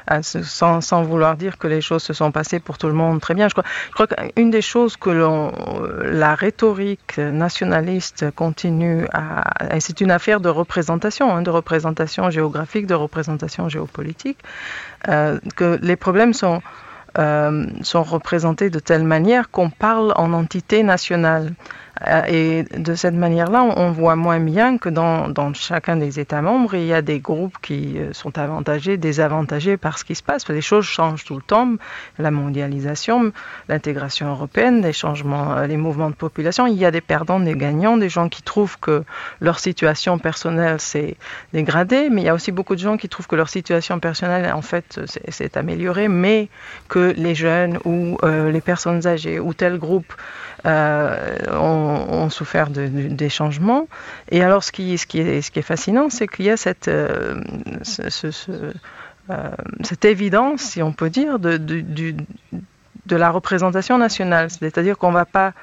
Sans, sans vouloir dire que les choses se sont passées pour tout le monde très bien. Je crois, je crois qu'une des choses que l'on, la rhétorique nationaliste continue à... Et c'est une affaire de représentation, hein, de représentation géographique, de représentation géopolitique, euh, que les problèmes sont, euh, sont représentés de telle manière qu'on parle en entité nationale. Et de cette manière-là, on voit moins bien que dans, dans chacun des États membres, il y a des groupes qui sont avantagés, désavantagés par ce qui se passe. Les choses changent tout le temps. La mondialisation, l'intégration européenne, les changements, les mouvements de population. Il y a des perdants, des gagnants, des gens qui trouvent que leur situation personnelle s'est dégradée, mais il y a aussi beaucoup de gens qui trouvent que leur situation personnelle, en fait, s'est améliorée, mais que les jeunes ou euh, les personnes âgées ou tel groupe Euh, ont, ont souffert de, de, des changements. Et alors, ce qui, ce qui, est, ce qui est fascinant, c'est qu'il y a cette, euh, ce, ce, ce, euh, cette évidence, si on peut dire, de, de, de, de la représentation nationale. C'est-à-dire qu'on ne va pas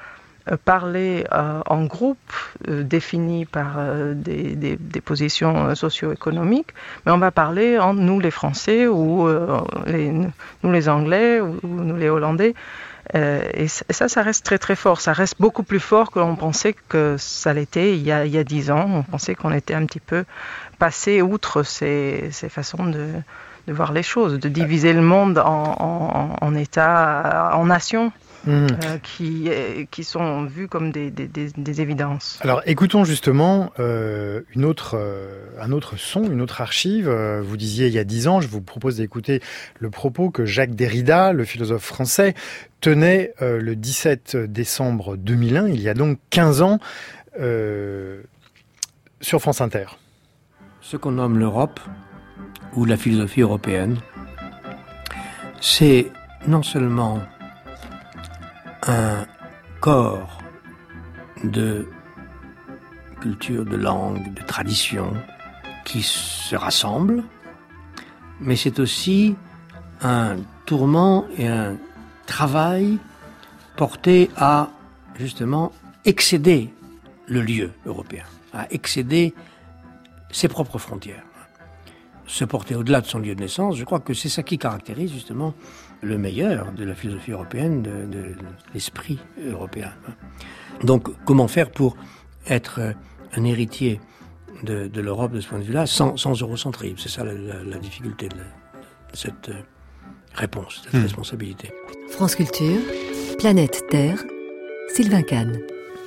parler euh, en groupe euh, défini par euh, des, des, des positions socio-économiques, mais on va parler entre nous les Français ou euh, les, nous les Anglais ou, ou nous les Hollandais. Euh, et ça, ça reste très très fort. Ça reste beaucoup plus fort que l'on pensait que ça l'était il y a, il y a dix ans. On pensait qu'on était un petit peu passé outre ces, ces façons de, de voir les choses, de diviser le monde en, en, en États, en nations. Mmh. Euh, qui, qui sont vus comme des, des, des, des évidences. Alors écoutons justement euh, une autre, euh, un autre son, une autre archive. Euh, vous disiez il y a dix ans, je vous propose d'écouter le propos que Jacques Derrida, le philosophe français, tenait euh, le dix-sept décembre deux mille un, il y a donc quinze ans, euh, sur France Inter. Ce qu'on nomme l'Europe, ou la philosophie européenne, c'est non seulement un corps de culture, de langue, de tradition qui se rassemblent, mais c'est aussi un tourment et un travail porté à, justement, excéder le lieu européen, à excéder ses propres frontières, se porter au-delà de son lieu de naissance. Je crois que c'est ça qui caractérise, justement, le meilleur de la philosophie européenne, de, de, de l'esprit européen. Donc, comment faire pour être un héritier de, de l'Europe de ce point de vue-là, sans, sans eurocentrisme? C'est ça la, la, la difficulté de, la, de cette réponse, de cette mmh. responsabilité. France Culture, Planète Terre, Sylvain Kahn.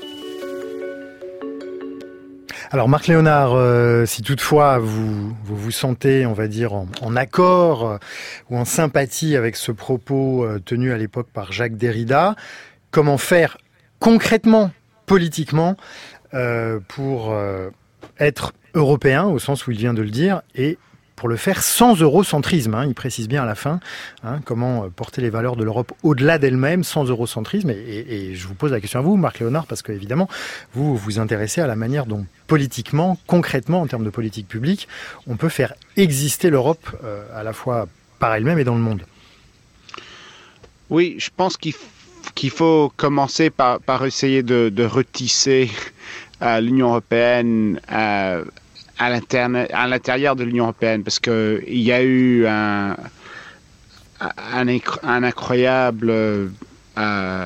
Alors Marc Léonard, euh, si toutefois vous, vous vous sentez, on va dire, en, en accord euh, ou en sympathie avec ce propos euh, tenu à l'époque par Jacques Derrida, comment faire concrètement, politiquement, euh, pour euh, être européen, au sens où il vient de le dire, et pour le faire sans eurocentrisme, hein, il précise bien à la fin, hein, comment porter les valeurs de l'Europe au-delà d'elle-même, sans eurocentrisme. Et, et, et je vous pose la question à vous, Marc Léonard, parce que évidemment, vous vous intéressez à la manière dont politiquement, concrètement, en termes de politique publique, on peut faire exister l'Europe euh, à la fois par elle-même et dans le monde. Oui, je pense qu'il, f- qu'il faut commencer par, par essayer de, de retisser euh, l'Union européenne euh, à à l'intérieur de l'Union européenne, parce qu'il y a eu un, un, un incroyable euh, euh,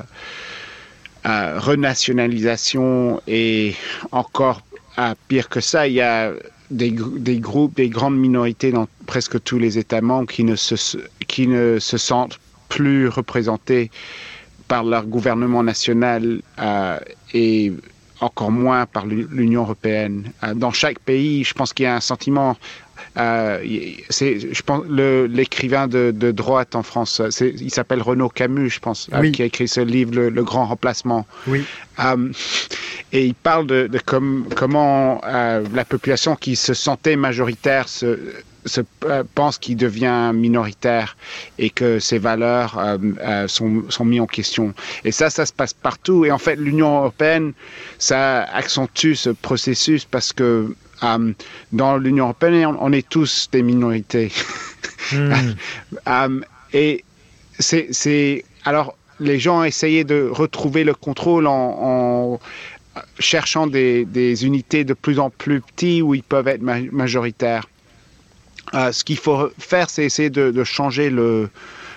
renationalisation, et encore euh, pire que ça, il y a des, des groupes, des grandes minorités dans presque tous les États membres qui ne se, qui ne se sentent plus représentés par leur gouvernement national, euh, et encore moins par l'Union européenne. Dans chaque pays, je pense qu'il y a un sentiment. Euh, c'est, je pense, le, l'écrivain de, de droite en France, c'est, il s'appelle Renaud Camus, je pense, oui. euh, qui a écrit ce livre, Le, le Grand Remplacement. Oui. Euh, et il parle de, de com, comment euh, la population qui se sentait majoritaire se, se euh, pense qu'il devient minoritaire et que ses valeurs euh, euh, sont, sont mises en question. Et ça, ça se passe partout. Et en fait, l'Union européenne, ça accentue ce processus parce que Um, dans l'Union européenne, on, on est tous des minorités. Mm. um, et c'est, c'est alors les gens ont essayé de retrouver le contrôle en, en cherchant des, des unités de plus en plus petites où ils peuvent être ma- majoritaires. Uh, ce qu'il faut faire, c'est essayer de, de changer le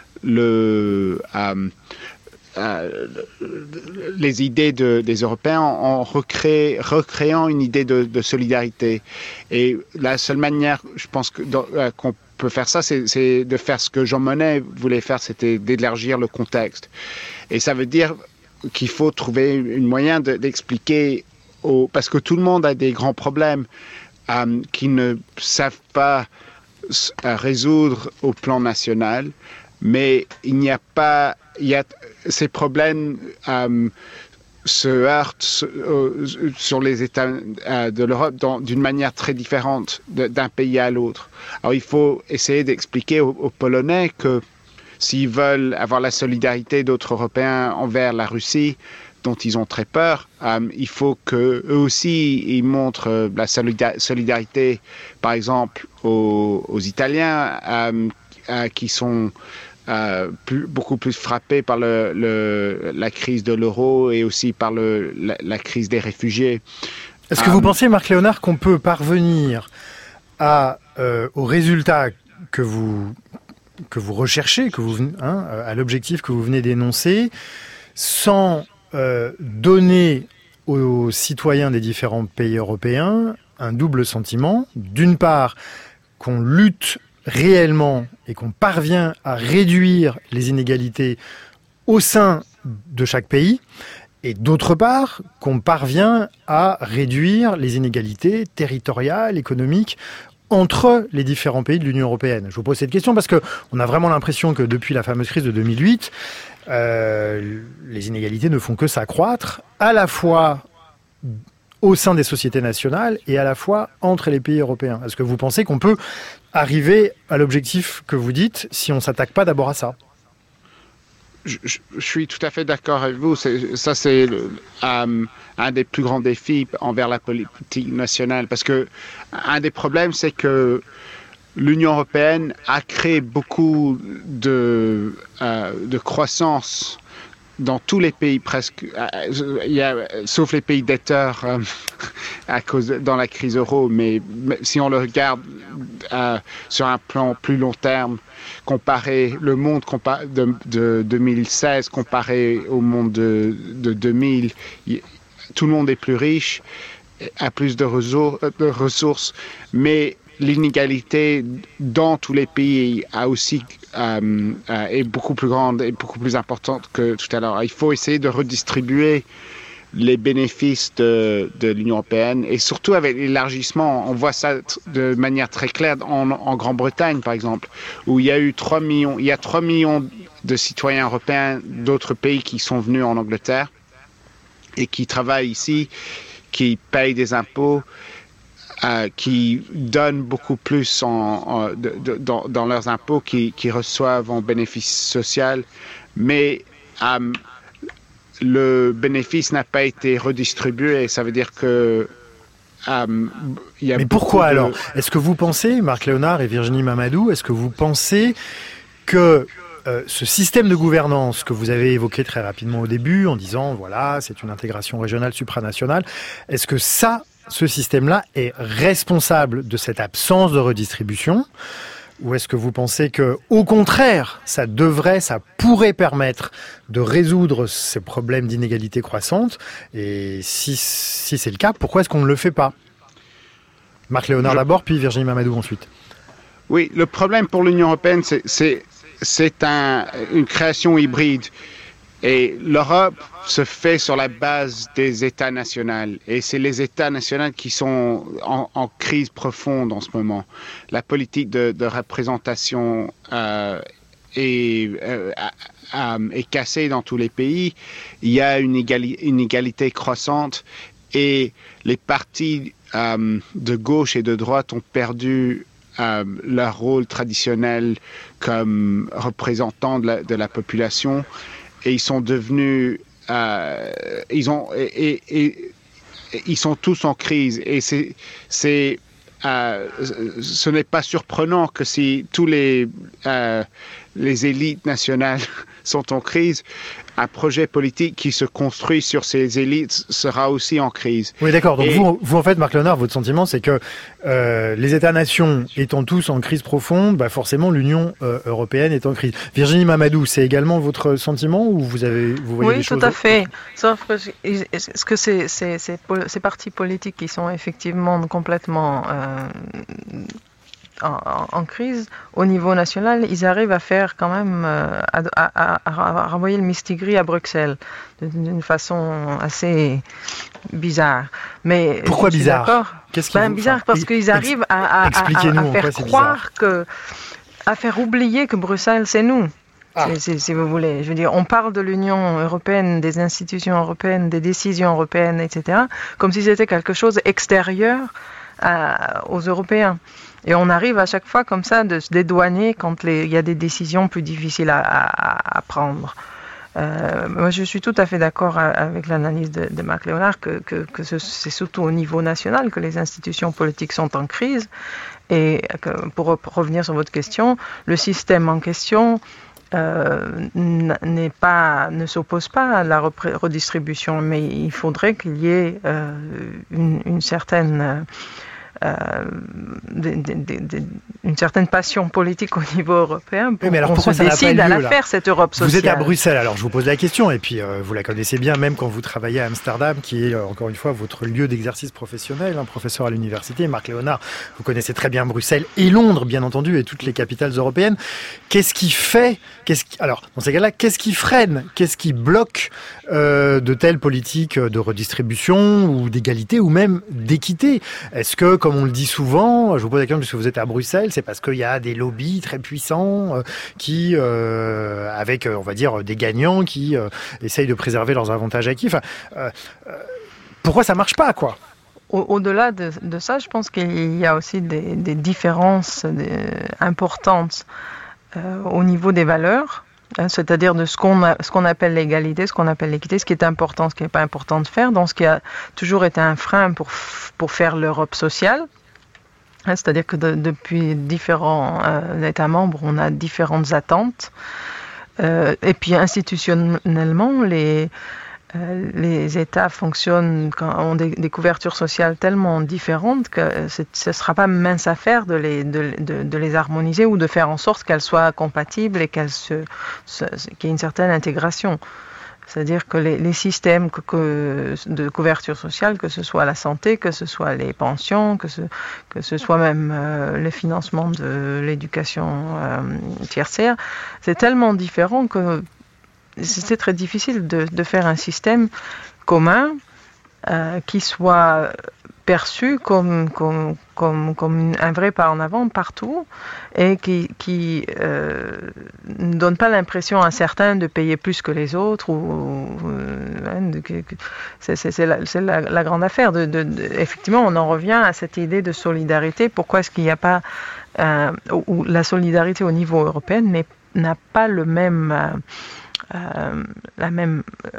le um, Euh, les idées de, des Européens en recrée, recréant une idée de, de solidarité. Et la seule manière, je pense, que, dans, euh, qu'on peut faire ça, c'est, c'est de faire ce que Jean Monnet voulait faire, c'était d'élargir le contexte. Et ça veut dire qu'il faut trouver un moyen de, d'expliquer, aux, parce que tout le monde a des grands problèmes euh, qu'ils ne savent pas euh, résoudre au plan national, mais il n'y a pas... Il y a, ces problèmes euh, se heurtent sur, euh, sur les États euh, de l'Europe dans, d'une manière très différente de, d'un pays à l'autre. Alors il faut essayer d'expliquer aux, aux Polonais que s'ils veulent avoir la solidarité d'autres Européens envers la Russie, dont ils ont très peur, euh, il faut qu'eux aussi ils montrent euh, la solida- solidarité, par exemple, aux, aux Italiens euh, euh, qui sont... Euh, plus, beaucoup plus frappés par le, le, la crise de l'euro et aussi par le, la, la crise des réfugiés. Est-ce que euh, vous pensez, Marc Léonard, qu'on peut parvenir à, euh, au résultat que vous, que vous recherchez, que vous, hein, à l'objectif que vous venez d'énoncer, sans euh, donner aux citoyens des différents pays européens un double sentiment, d'une part qu'on lutte réellement et qu'on parvient à réduire les inégalités au sein de chaque pays, et d'autre part qu'on parvient à réduire les inégalités territoriales, économiques entre les différents pays de l'Union européenne. Je vous pose cette question parce que on a vraiment l'impression que depuis la fameuse crise de deux mille huit, euh, les inégalités ne font que s'accroître, à la fois au sein des sociétés nationales et à la fois entre les pays européens. Est-ce que vous pensez qu'on peut arriver à l'objectif que vous dites si on ne s'attaque pas d'abord à ça ? Je, je, je suis tout à fait d'accord avec vous. C'est, ça, c'est le, um, un des plus grands défis envers la politique nationale. Parce que un des problèmes, c'est que l'Union européenne a créé beaucoup de, euh, de croissance dans tous les pays presque, il y a, sauf les pays debteurs euh, à cause dans la crise euro, mais, mais si on le regarde euh, sur un plan plus long terme, comparé le monde compa- de, de deux mille seize comparé au monde de, de deux mille, y, tout le monde est plus riche, a plus de, ressour- de ressources, mais l'inégalité dans tous les pays a aussi euh, euh, est beaucoup plus grande et beaucoup plus importante que tout à l'heure. Il faut essayer de redistribuer les bénéfices de, de l'Union européenne et surtout avec l'élargissement, on voit ça de manière très claire en, en Grande-Bretagne par exemple, où il y a eu trois millions, il y a trois millions de citoyens européens d'autres pays qui sont venus en Angleterre et qui travaillent ici, qui payent des impôts. Euh, qui donnent beaucoup plus en, en, de, de, dans, dans leurs impôts qu'ils qui reçoivent en bénéfice social, mais euh, le bénéfice n'a pas été redistribué. Ça veut dire que euh, y a mais pourquoi de... alors ? Est-ce que vous pensez, Marc Léonard et Virginie Mamadou, est-ce que vous pensez que euh, ce système de gouvernance que vous avez évoqué très rapidement au début, en disant voilà, c'est une intégration régionale supranationale, est-ce que ça ce système-là est responsable de cette absence de redistribution ? Ou est-ce que vous pensez que, au contraire, ça devrait, ça pourrait permettre de résoudre ces problèmes d'inégalité croissante ? Et si, si c'est le cas, pourquoi est-ce qu'on ne le fait pas ? Marc Léonard Je... d'abord, puis Virginie Mamadou ensuite. Oui, le problème pour l'Union européenne, c'est, c'est, c'est un, une création hybride. Et l'Europe se fait sur la base des États nationaux. Et c'est les États nationaux qui sont en, en crise profonde en ce moment. La politique de, de représentation euh, est, euh, euh, est cassée dans tous les pays. Il y a une, égali- une égalité croissante. Et les partis euh, de gauche et de droite ont perdu euh, leur rôle traditionnel comme représentants de la, de la population. Et ils sont devenus, euh, ils ont, et, et, et, et ils sont tous en crise. Et c'est, c'est, euh, ce n'est pas surprenant que si tous les, euh, les élites nationales sont en crise, un projet politique qui se construit sur ces élites sera aussi en crise. Oui, d'accord. Donc Et... vous, vous, en fait, Marc Léonard, votre sentiment, c'est que euh, les États-nations étant tous en crise profonde, bah forcément l'Union euh, européenne est en crise. Virginie Mamadou, c'est également votre sentiment ou vous avez, vous voyez oui, des choses? Oui, tout à fait. Sauf que est-ce que ces, ces, ces, ces partis politiques qui sont effectivement complètement euh, En, en, en crise, au niveau national, ils arrivent à faire quand même, euh, à, à, à, à renvoyer le mistigris à Bruxelles d'une façon assez bizarre. Mais pourquoi bizarre? Qu'est-ce qui ben, vous... bizarre parce qu'ils arrivent à, à, à, à faire croire que, à faire oublier que Bruxelles c'est nous. Ah. C'est, c'est, si vous voulez, je veux dire, on parle de l'Union européenne, des institutions européennes, des décisions européennes, et cetera, comme si c'était quelque chose extérieur à, aux Européens. Et on arrive à chaque fois comme ça de se dédouaner quand il y a des décisions plus difficiles à, à, à prendre. Euh, moi, je suis tout à fait d'accord avec l'analyse de, de Marc Léonard que, que, que ce, c'est surtout au niveau national que les institutions politiques sont en crise. Et que, pour revenir sur votre question, le système en question euh, n'est pas, ne s'oppose pas à la redistribution, mais il faudrait qu'il y ait euh, une, une certaine... Euh, Euh, des, des, des, une certaine passion politique au niveau européen pour oui, mais alors qu'on se décide lieu, à la là faire, cette Europe sociale. Vous êtes à Bruxelles, alors je vous pose la question, et puis euh, vous la connaissez bien, même quand vous travaillez à Amsterdam, qui est, euh, encore une fois, votre lieu d'exercice professionnel, un professeur à l'université. Marc Léonard, vous connaissez très bien Bruxelles et Londres, bien entendu, et toutes les capitales européennes. Qu'est-ce qui fait, qu'est-ce qui, alors, dans ces cas-là, qu'est-ce qui freine, qu'est-ce qui bloque euh, de telles politiques de redistribution, ou d'égalité, ou même d'équité? Est-ce que, comme on le dit souvent, je vous pose la question parce que vous êtes à Bruxelles, c'est parce qu'il y a des lobbies très puissants euh, qui, euh, avec, on va dire, des gagnants qui euh, essayent de préserver leurs avantages acquis. Enfin, euh, euh, pourquoi ça marche pas, quoi? Au-delà de, de ça, je pense qu'il y a aussi des, des différences des, importantes euh, au niveau des valeurs. C'est-à-dire de ce qu'on, a, ce qu'on appelle l'égalité, ce qu'on appelle l'équité, ce qui est important, ce qui n'est pas important de faire, donc ce qui a toujours été un frein pour, pour faire l'Europe sociale. C'est-à-dire que de, depuis différents euh, États membres, on a différentes attentes. Euh, et puis institutionnellement, les, euh, les États fonctionnent, ont des, des couvertures sociales tellement différentes que ce ne sera pas mince affaire de les, de, de, de les harmoniser ou de faire en sorte qu'elles soient compatibles et qu'elles se, se, qu'il y ait une certaine intégration. C'est-à-dire que les, les systèmes que, que, de couverture sociale, que ce soit la santé, que ce soit les pensions, que ce, que ce soit même euh, le financement de l'éducation euh, tertiaire, c'est tellement différent que c'est très difficile de, de faire un système commun euh, qui soit perçu comme, comme, comme, comme un vrai pas en avant partout et qui, qui euh, ne donne pas l'impression à certains de payer plus que les autres. Ou, euh, de, que, c'est, c'est, c'est, la, c'est la, la grande affaire. De, de, de, effectivement, on en revient à cette idée de solidarité. Pourquoi est-ce qu'il n'y a pas... Euh, où la solidarité au niveau européen n'est, n'a pas le même... Euh, Euh, la même euh,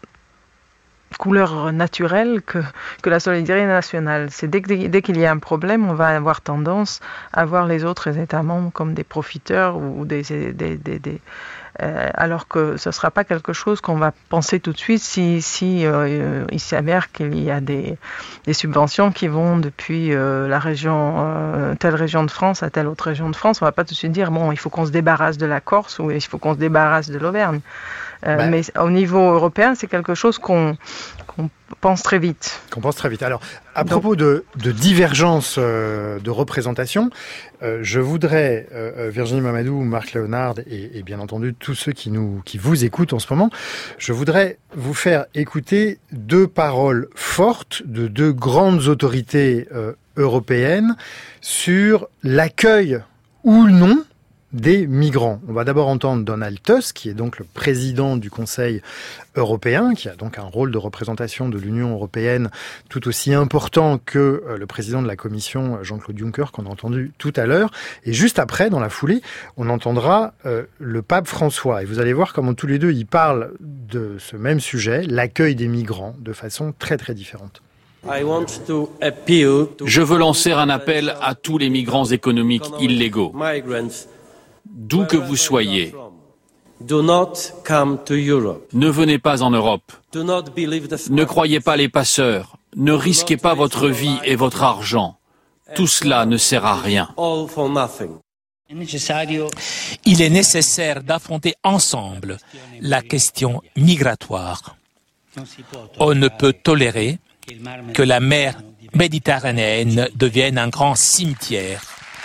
couleur naturelle que, que la solidarité nationale. C'est dès, que, dès qu'il y a un problème, on va avoir tendance à voir les autres États membres comme des profiteurs ou des... des, des, des euh, alors que ce ne sera pas quelque chose qu'on va penser tout de suite si, si euh, il s'avère qu'il y a des, des subventions qui vont depuis euh, la région, euh, telle région de France à telle autre région de France. On ne va pas tout de suite dire bon, il faut qu'on se débarrasse de la Corse ou il faut qu'on se débarrasse de l'Auvergne. Euh, Ben, mais au niveau européen, c'est quelque chose qu'on, qu'on pense très vite. Qu'on pense très vite. Alors, à Donc, propos de, de divergence euh, de représentation, euh, je voudrais, euh, Virginie Mamadou, Marc Léonard et, et bien entendu tous ceux qui, nous, qui vous écoutent en ce moment, je voudrais vous faire écouter deux paroles fortes de deux grandes autorités euh, européennes sur l'accueil ou non des migrants. On va d'abord entendre Donald Tusk, qui est donc le président du Conseil européen, qui a donc un rôle de représentation de l'Union européenne tout aussi important que le président de la Commission, Jean-Claude Juncker, qu'on a entendu tout à l'heure. Et juste après, dans la foulée, on entendra euh, le pape François. Et vous allez voir comment tous les deux, ils parlent de ce même sujet, l'accueil des migrants, de façon très très différente. Je veux lancer un appel à tous les migrants économiques illégaux. D'où que vous soyez, ne venez pas en Europe. Ne croyez pas les passeurs. Ne risquez pas votre vie et votre argent. Tout cela ne sert à rien. Il est nécessaire d'affronter ensemble la question migratoire. On ne peut tolérer que la mer Méditerranéenne devienne un grand cimetière.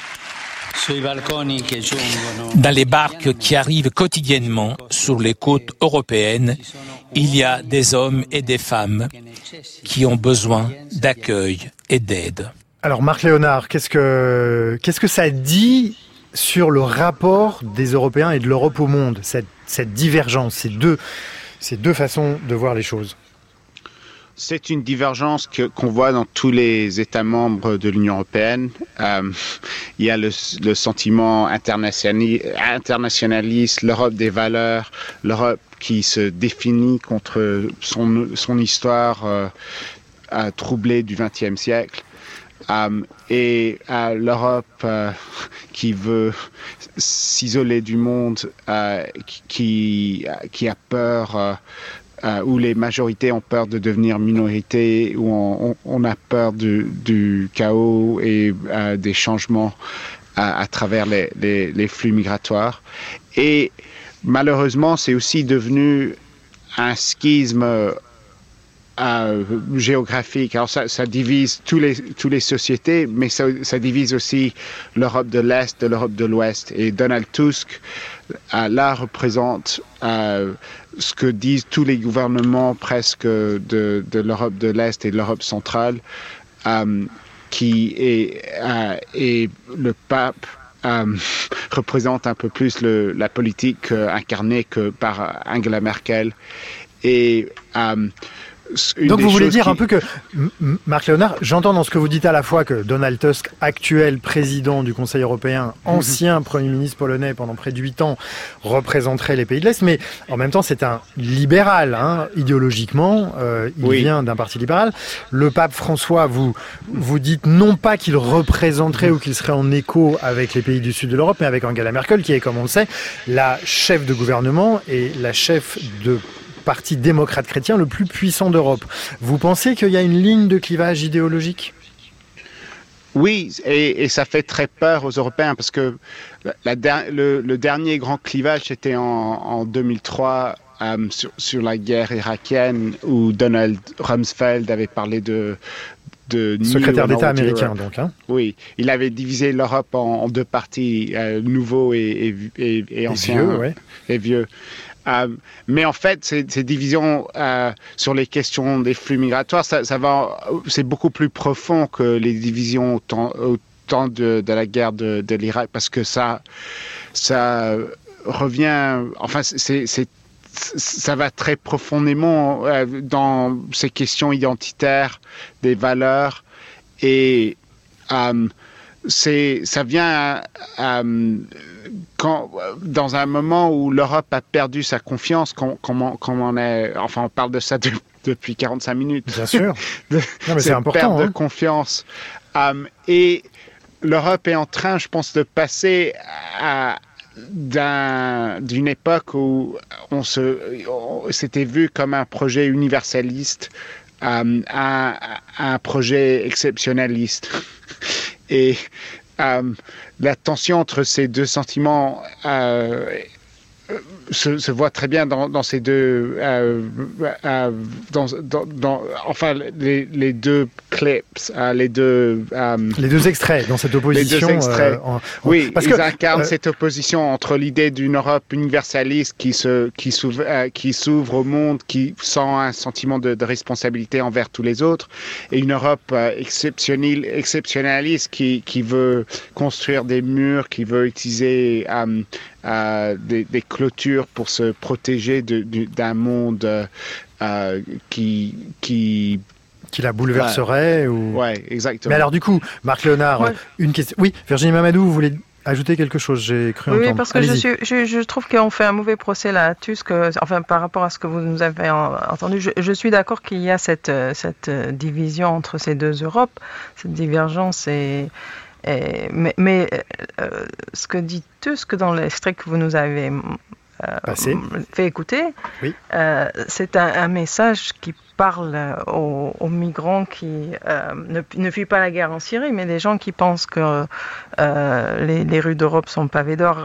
Dans les barques qui arrivent quotidiennement sur les côtes européennes, il y a des hommes et des femmes qui ont besoin d'accueil et d'aide. Alors Marc Léonard, qu'est-ce que, qu'est-ce que ça dit sur le rapport des Européens et de l'Europe au monde, cette, cette divergence, ces deux, ces deux façons de voir les choses? C'est une divergence que, qu'on voit dans tous les États membres de l'Union européenne. Euh, il y a le, le sentiment internationaliste, l'Europe des valeurs, l'Europe qui se définit contre son, son histoire euh, euh, troublée du vingtième siècle. Euh, et euh, l'Europe euh, qui veut s'isoler du monde, euh, qui, qui a peur... Euh, Euh, où les majorités ont peur de devenir minorités, où on, on a peur du, du chaos et euh, des changements à, à travers les, les, les flux migratoires. Et malheureusement, c'est aussi devenu un schisme euh, géographique. Alors ça, ça divise tous les, tous les sociétés, mais ça, ça divise aussi l'Europe de l'Est de l'Europe de l'Ouest. Et Donald Tusk, euh, là, représente... Euh, ce que disent tous les gouvernements presque de, de l'Europe de l'Est et de l'Europe centrale, euh, qui est, euh, et le pape euh, représente un peu plus le, la politique euh, incarnée que par Angela Merkel. Et euh, donc vous voulez dire qui... un peu que, Marc Léonard, j'entends dans ce que vous dites à la fois que Donald Tusk, actuel président du Conseil européen, ancien mmh. Premier ministre polonais pendant près de huit ans, représenterait les pays de l'Est, mais en même temps c'est un libéral, hein, idéologiquement, euh, il oui. vient d'un parti libéral. Le pape François, vous, vous dites non pas qu'il représenterait mmh. ou qu'il serait en écho avec les pays du sud de l'Europe, mais avec Angela Merkel, qui est, comme on le sait, la chef de gouvernement et la chef de parti démocrate chrétien le plus puissant d'Europe. Vous pensez qu'il y a une ligne de clivage idéologique ? Oui, et, et ça fait très peur aux Européens parce que la, la, le, le dernier grand clivage c'était en, en deux mille trois euh, sur, sur la guerre irakienne où Donald Rumsfeld avait parlé de de secrétaire d'État américain, donc. Hein. Oui, il avait divisé l'Europe en, en deux parties, euh, nouveaux et, et, et, et anciens. Et vieux, ouais. Et vieux. Euh, mais en fait, ces, ces divisions euh, sur les questions des flux migratoires, ça, ça va, c'est beaucoup plus profond que les divisions au temps, au temps de, de la guerre de, de l'Irak, parce que ça, ça revient. Enfin, c'est, c'est, ça va très profondément euh, dans ces questions identitaires, des valeurs, et euh, c'est, ça vient. Euh, Quand, dans un moment où l'Europe a perdu sa confiance, comme on, on est, enfin on parle de ça de, depuis quarante-cinq minutes. Bien sûr. de, non, mais c'est important. Perte hein. de confiance. Um, et l'Europe est en train, je pense, de passer à, d'un, d'une époque où on se, on s'était vu comme un projet universaliste, um, à, à un projet exceptionnaliste. Et Um, la tension entre ces deux sentiments euh, se, se voit très bien dans, dans ces deux, euh, euh, dans, dans, dans, enfin les, les deux clips, euh, les deux, euh, les deux extraits dans cette opposition. Les deux extraits. Euh, en, en, oui, parce ils que, incarnent euh, cette opposition entre l'idée d'une Europe universaliste qui se, qui s'ouvre, euh, qui s'ouvre au monde, qui sent un sentiment de, de responsabilité envers tous les autres, et une Europe euh, exceptionnelle, exceptionnaliste qui, qui veut construire des murs, qui veut utiliser euh, euh, des, des clôtures pour se protéger de, de, d'un monde euh, qui, qui qui la bouleverserait. Ouais, ou... ouais, exactement. Mais alors du coup, Marc Léonard, ouais. une question. Oui, Virginie Mamadou, vous voulez ajouter quelque chose? J'ai cru oui, entendre. Oui, parce que Allez-y. je, suis, je, je trouve qu'on fait un mauvais procès là à Tusk, enfin par rapport à ce que vous nous avez entendu. Je, je suis d'accord qu'il y a cette, cette division entre ces deux Europes, cette divergence et... Et, mais mais euh, ce que dit Tusk dans l'extrait que vous nous avez euh, fait écouter, oui. euh, c'est un, un message qui parle aux, aux migrants qui euh, ne, ne fuient pas la guerre en Syrie, mais les gens qui pensent que euh, les, les rues d'Europe sont pavées d'or.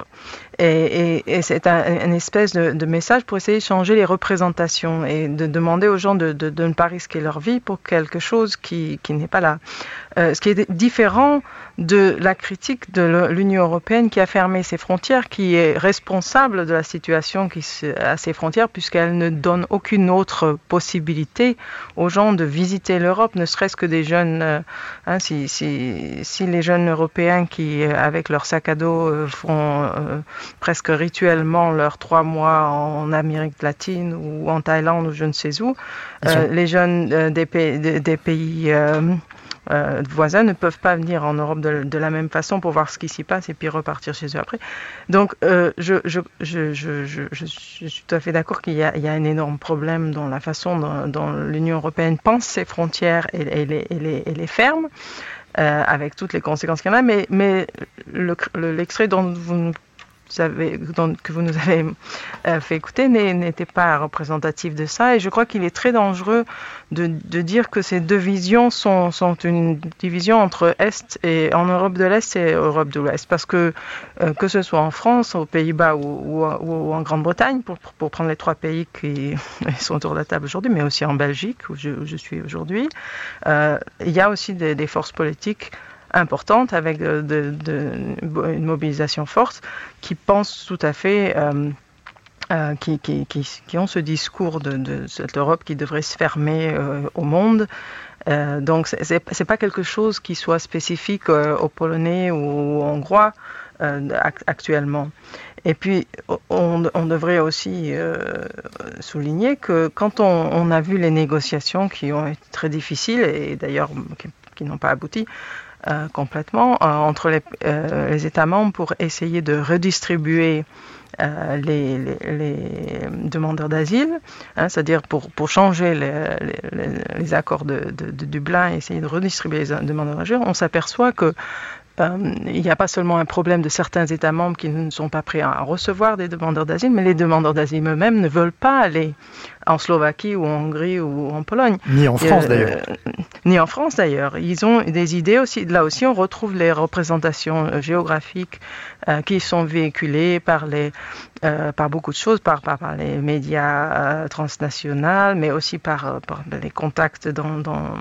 Et, et, et c'est un, un espèce de, de message pour essayer de changer les représentations et de demander aux gens de, de, de ne pas risquer leur vie pour quelque chose qui, qui n'est pas là. Euh, ce qui est différent de la critique de l'Union européenne qui a fermé ses frontières, qui est responsable de la situation qui à ses frontières, puisqu'elle ne donne aucune autre possibilité aux gens de visiter l'Europe, ne serait-ce que des jeunes. Euh, hein, si, si, si les jeunes européens qui, avec leur sac à dos, euh, font euh, presque rituellement leurs trois mois en Amérique latine ou en Thaïlande ou je ne sais où, euh, les jeunes euh, des pays, des, des pays euh, Euh, voisins ne peuvent pas venir en Europe de, de la même façon pour voir ce qui s'y passe et puis repartir chez eux après. Donc, euh, je, je, je, je, je, je suis tout à fait d'accord qu'il y a, il y a un énorme problème dans la façon dont, dont l'Union européenne pense ses frontières et, et, les, et, les, et les ferme, euh, avec toutes les conséquences qu'il y en a. Mais, mais le, le, l'extrait dont vous Vous avez, donc, que vous nous avez euh, fait écouter n'était pas représentatif de ça, et je crois qu'il est très dangereux de, de dire que ces deux visions sont, sont une division entre Est et en Europe de l'Est et Europe de l'Ouest, parce que euh, que ce soit en France, aux Pays-Bas ou, ou, ou en Grande-Bretagne, pour, pour prendre les trois pays qui sont autour de la table aujourd'hui, mais aussi en Belgique où je, où je suis aujourd'hui, euh, il y a aussi des, des forces politiques importante avec de, de, de, une mobilisation forte qui pense tout à fait euh, euh, qui, qui, qui, qui ont ce discours de, de cette Europe qui devrait se fermer euh, au monde. Euh, donc c'est, c'est, c'est pas quelque chose qui soit spécifique euh, aux Polonais ou aux Hongrois euh, actuellement. Et puis, on, on devrait aussi euh, souligner que quand on, on a vu les négociations qui ont été très difficiles et d'ailleurs qui, qui n'ont pas abouti, Euh, complètement euh, entre les, euh, les États membres pour essayer de redistribuer euh, les, les, les demandeurs d'asile, hein, c'est-à-dire pour, pour changer les, les, les accords de, de, de Dublin et essayer de redistribuer les demandeurs d'asile, on s'aperçoit que Euh, il n'y a pas seulement un problème de certains États membres qui ne sont pas prêts à recevoir des demandeurs d'asile, mais les demandeurs d'asile eux-mêmes ne veulent pas aller en Slovaquie ou en Hongrie ou en Pologne. Ni en France euh, d'ailleurs. Ni en France d'ailleurs. Ils ont des idées aussi. Là aussi, on retrouve les représentations géographiques euh, qui sont véhiculées par, les, euh, par beaucoup de choses, par, par, par les médias euh, transnationaux, mais aussi par, par les contacts dans, dans,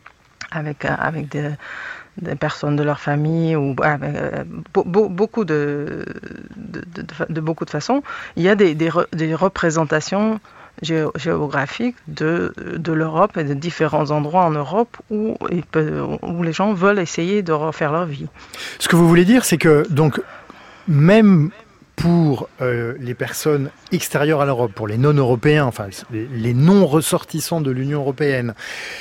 avec, avec des... des personnes de leur famille ou euh, be, be, beaucoup de de, de, de de beaucoup de façons. Il y a des, des, re, des représentations gé, géographiques de, de l'Europe et de différents endroits en Europe où, il peut, où les gens veulent essayer de refaire leur vie. Ce que vous voulez dire, c'est que donc même pour euh, les personnes extérieures à l'Europe, pour les non-européens, enfin les, les non-ressortissants de l'Union européenne,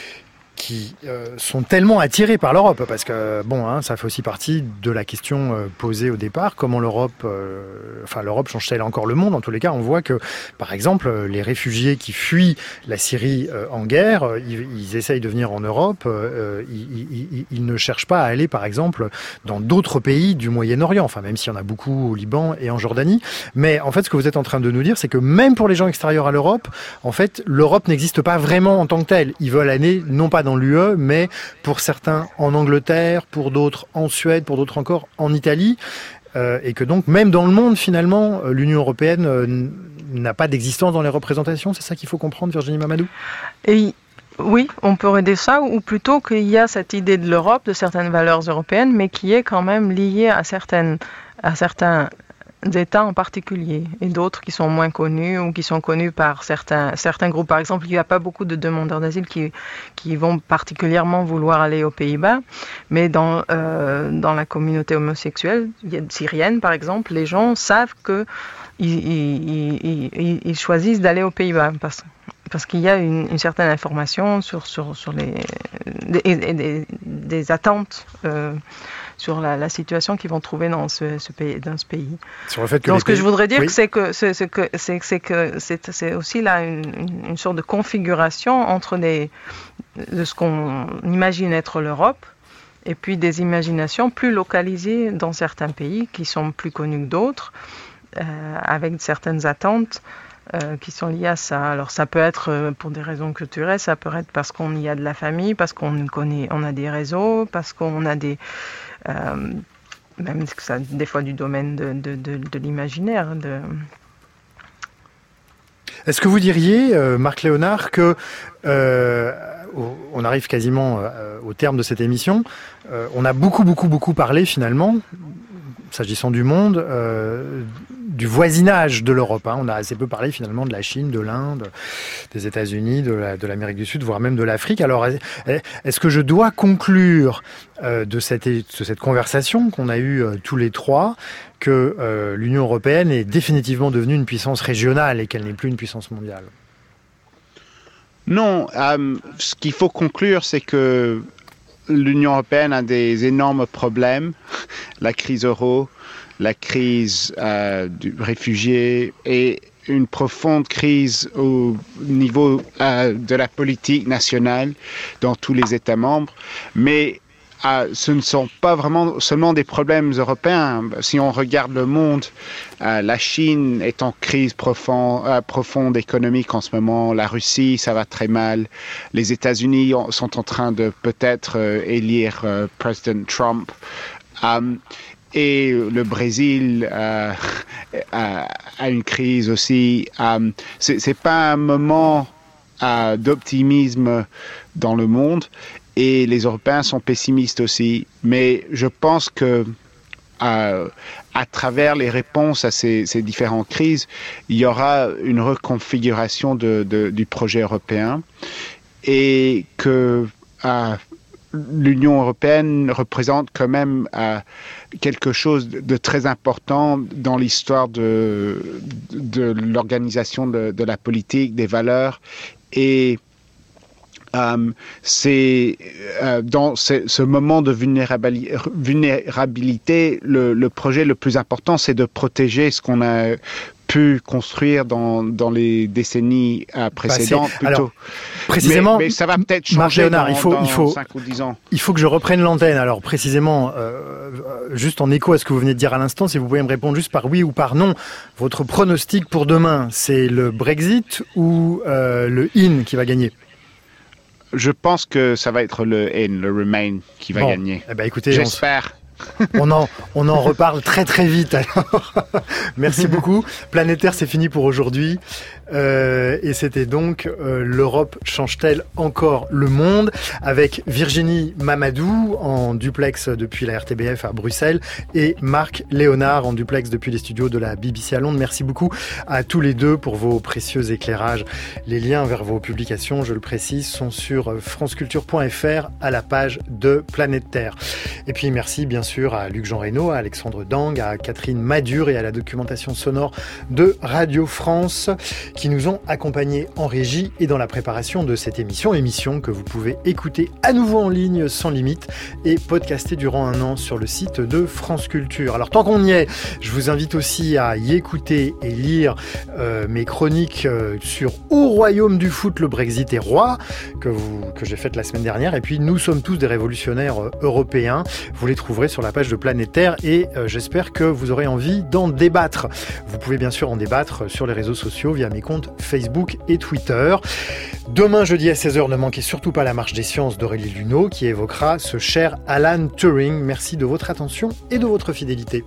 qui euh, sont tellement attirés par l'Europe, parce que bon, hein, ça fait aussi partie de la question euh, posée au départ, comment l'Europe, euh, enfin l'Europe change-t-elle encore le monde? En tous les cas, on voit que, par exemple, les réfugiés qui fuient la Syrie euh, en guerre, euh, ils, ils essayent de venir en Europe, euh, ils, ils, ils ne cherchent pas à aller, par exemple, dans d'autres pays du Moyen-Orient, enfin même s'il y en a beaucoup au Liban et en Jordanie. Mais en fait, ce que vous êtes en train de nous dire, c'est que même pour les gens extérieurs à l'Europe, en fait, l'Europe n'existe pas vraiment en tant que telle. Ils veulent aller non pas dans l'U E, mais pour certains en Angleterre, pour d'autres en Suède, pour d'autres encore en Italie. euh, et que donc, même dans le monde, finalement, l'Union européenne euh, n'a pas d'existence dans les représentations. C'est ça qu'il faut comprendre, Virginie Mamadou ? Et oui, on pourrait dire ça, ou plutôt qu'il y a cette idée de l'Europe, de certaines valeurs européennes, mais qui est quand même liée à certaines, à certains États en particulier, et d'autres qui sont moins connus ou qui sont connus par certains, certains groupes. Par exemple, il n'y a pas beaucoup de demandeurs d'asile qui, qui vont particulièrement vouloir aller aux Pays-Bas, mais dans, euh, dans la communauté homosexuelle syrienne, par exemple, les gens savent qu'ils ils, ils, ils, ils choisissent d'aller aux Pays-Bas parce, parce qu'il y a une, une certaine information sur, sur, sur les, des, des, des attentes euh, sur la, la situation qu'ils vont trouver dans ce, ce pays, dans ce pays. Sur le fait que Donc, ce que pays... je voudrais dire, oui. c'est que c'est, c'est que c'est, c'est que c'est, c'est aussi là une, une, une sorte de configuration entre des, de ce qu'on imagine être l'Europe et puis des imaginations plus localisées dans certains pays qui sont plus connus que d'autres, euh, avec certaines attentes euh, qui sont liées à ça. Alors, ça peut être euh, pour des raisons culturelles, ça peut être parce qu'on y a de la famille, parce qu'on connaît, on a des réseaux, parce qu'on a des Euh, même ça, des fois du domaine de, de, de, de l'imaginaire. De... Est-ce que vous diriez, euh, Marc Léonard, que euh, on arrive quasiment euh, au terme de cette émission, euh, on a beaucoup, beaucoup, beaucoup parlé finalement, s'agissant du monde, euh, du voisinage de l'Europe. Hein. On a assez peu parlé finalement de la Chine, de l'Inde, des États-Unis, de, la, de l'Amérique du Sud, voire même de l'Afrique. Alors, est-ce que je dois conclure euh, de, cette, de cette conversation qu'on a eue euh, tous les trois que euh, l'Union européenne est définitivement devenue une puissance régionale et qu'elle n'est plus une puissance mondiale ? Non, euh, ce qu'il faut conclure, c'est que l'Union européenne a des énormes problèmes, la crise euro, la crise euh, du réfugié et une profonde crise au niveau euh, de la politique nationale dans tous les États membres. Mais euh, ce ne sont pas vraiment seulement des problèmes européens. Si on regarde le monde, euh, la Chine est en crise profonde, euh, profonde économique en ce moment. La Russie, ça va très mal. Les États-Unis sont en train de peut-être euh, élire euh, président Trump. Um, Et le Brésil euh, a, a une crise aussi. Euh, c'est, c'est pas un moment euh, d'optimisme dans le monde et les Européens sont pessimistes aussi. Mais je pense que euh, à travers les réponses à ces, ces différentes crises, il y aura une reconfiguration de, de, du projet européen et que euh, l'Union européenne représente quand même euh, quelque chose de très important dans l'histoire de, de l'organisation de, de la politique, des valeurs. Et euh, c'est euh, dans ce, ce moment de vulnérabilité, vulnérabilité le, le projet le plus important, c'est de protéger ce qu'on a pu construire dans, dans les décennies euh, précédentes. Bah, plutôt. Alors, précisément, mais, mais ça va peut-être changer Léonard, dans, il faut, dans il faut, cinq ou dix ans. Il faut que je reprenne l'antenne. Alors précisément, euh, juste en écho à ce que vous venez de dire à l'instant, si vous pouvez me répondre juste par oui ou par non, votre pronostic pour demain, c'est le Brexit ou euh, le in qui va gagner ? Je pense que ça va être le in, le Remain qui va bon, gagner. Eh ben, écoutez, j'espère. On en, on en reparle très très vite alors. Merci beaucoup. Planétaire, c'est fini pour aujourd'hui. Euh, et c'était donc euh, l'Europe change-t-elle encore le monde, avec Virginie Mamadou en duplex depuis la R T B F à Bruxelles et Marc Léonard en duplex depuis les studios de la B B C à Londres. Merci beaucoup à tous les deux pour vos précieux éclairages. Les liens vers vos publications, je le précise, sont sur franceculture point f r à la page de Planète Terre. Et puis merci bien sûr à Luc Jean Reynaud, à Alexandre Dang, à Catherine Madure et à la documentation sonore de Radio France qui nous ont accompagnés en régie et dans la préparation de cette émission, émission que vous pouvez écouter à nouveau en ligne sans limite et podcaster durant un an sur le site de France Culture. Alors tant qu'on y est, je vous invite aussi à y écouter et lire euh, mes chroniques euh, sur Au Royaume du foot, le Brexit est roi, que, vous, que j'ai faites la semaine dernière. Et puis Nous sommes tous des révolutionnaires euh, européens. Vous les trouverez sur la page de Planète Terre et euh, j'espère que vous aurez envie d'en débattre. Vous pouvez bien sûr en débattre sur les réseaux sociaux via mes comptes Facebook et Twitter. Demain jeudi à seize heures, ne manquez surtout pas la marche des sciences d'Aurélie Luneau qui évoquera ce cher Alan Turing. Merci de votre attention et de votre fidélité.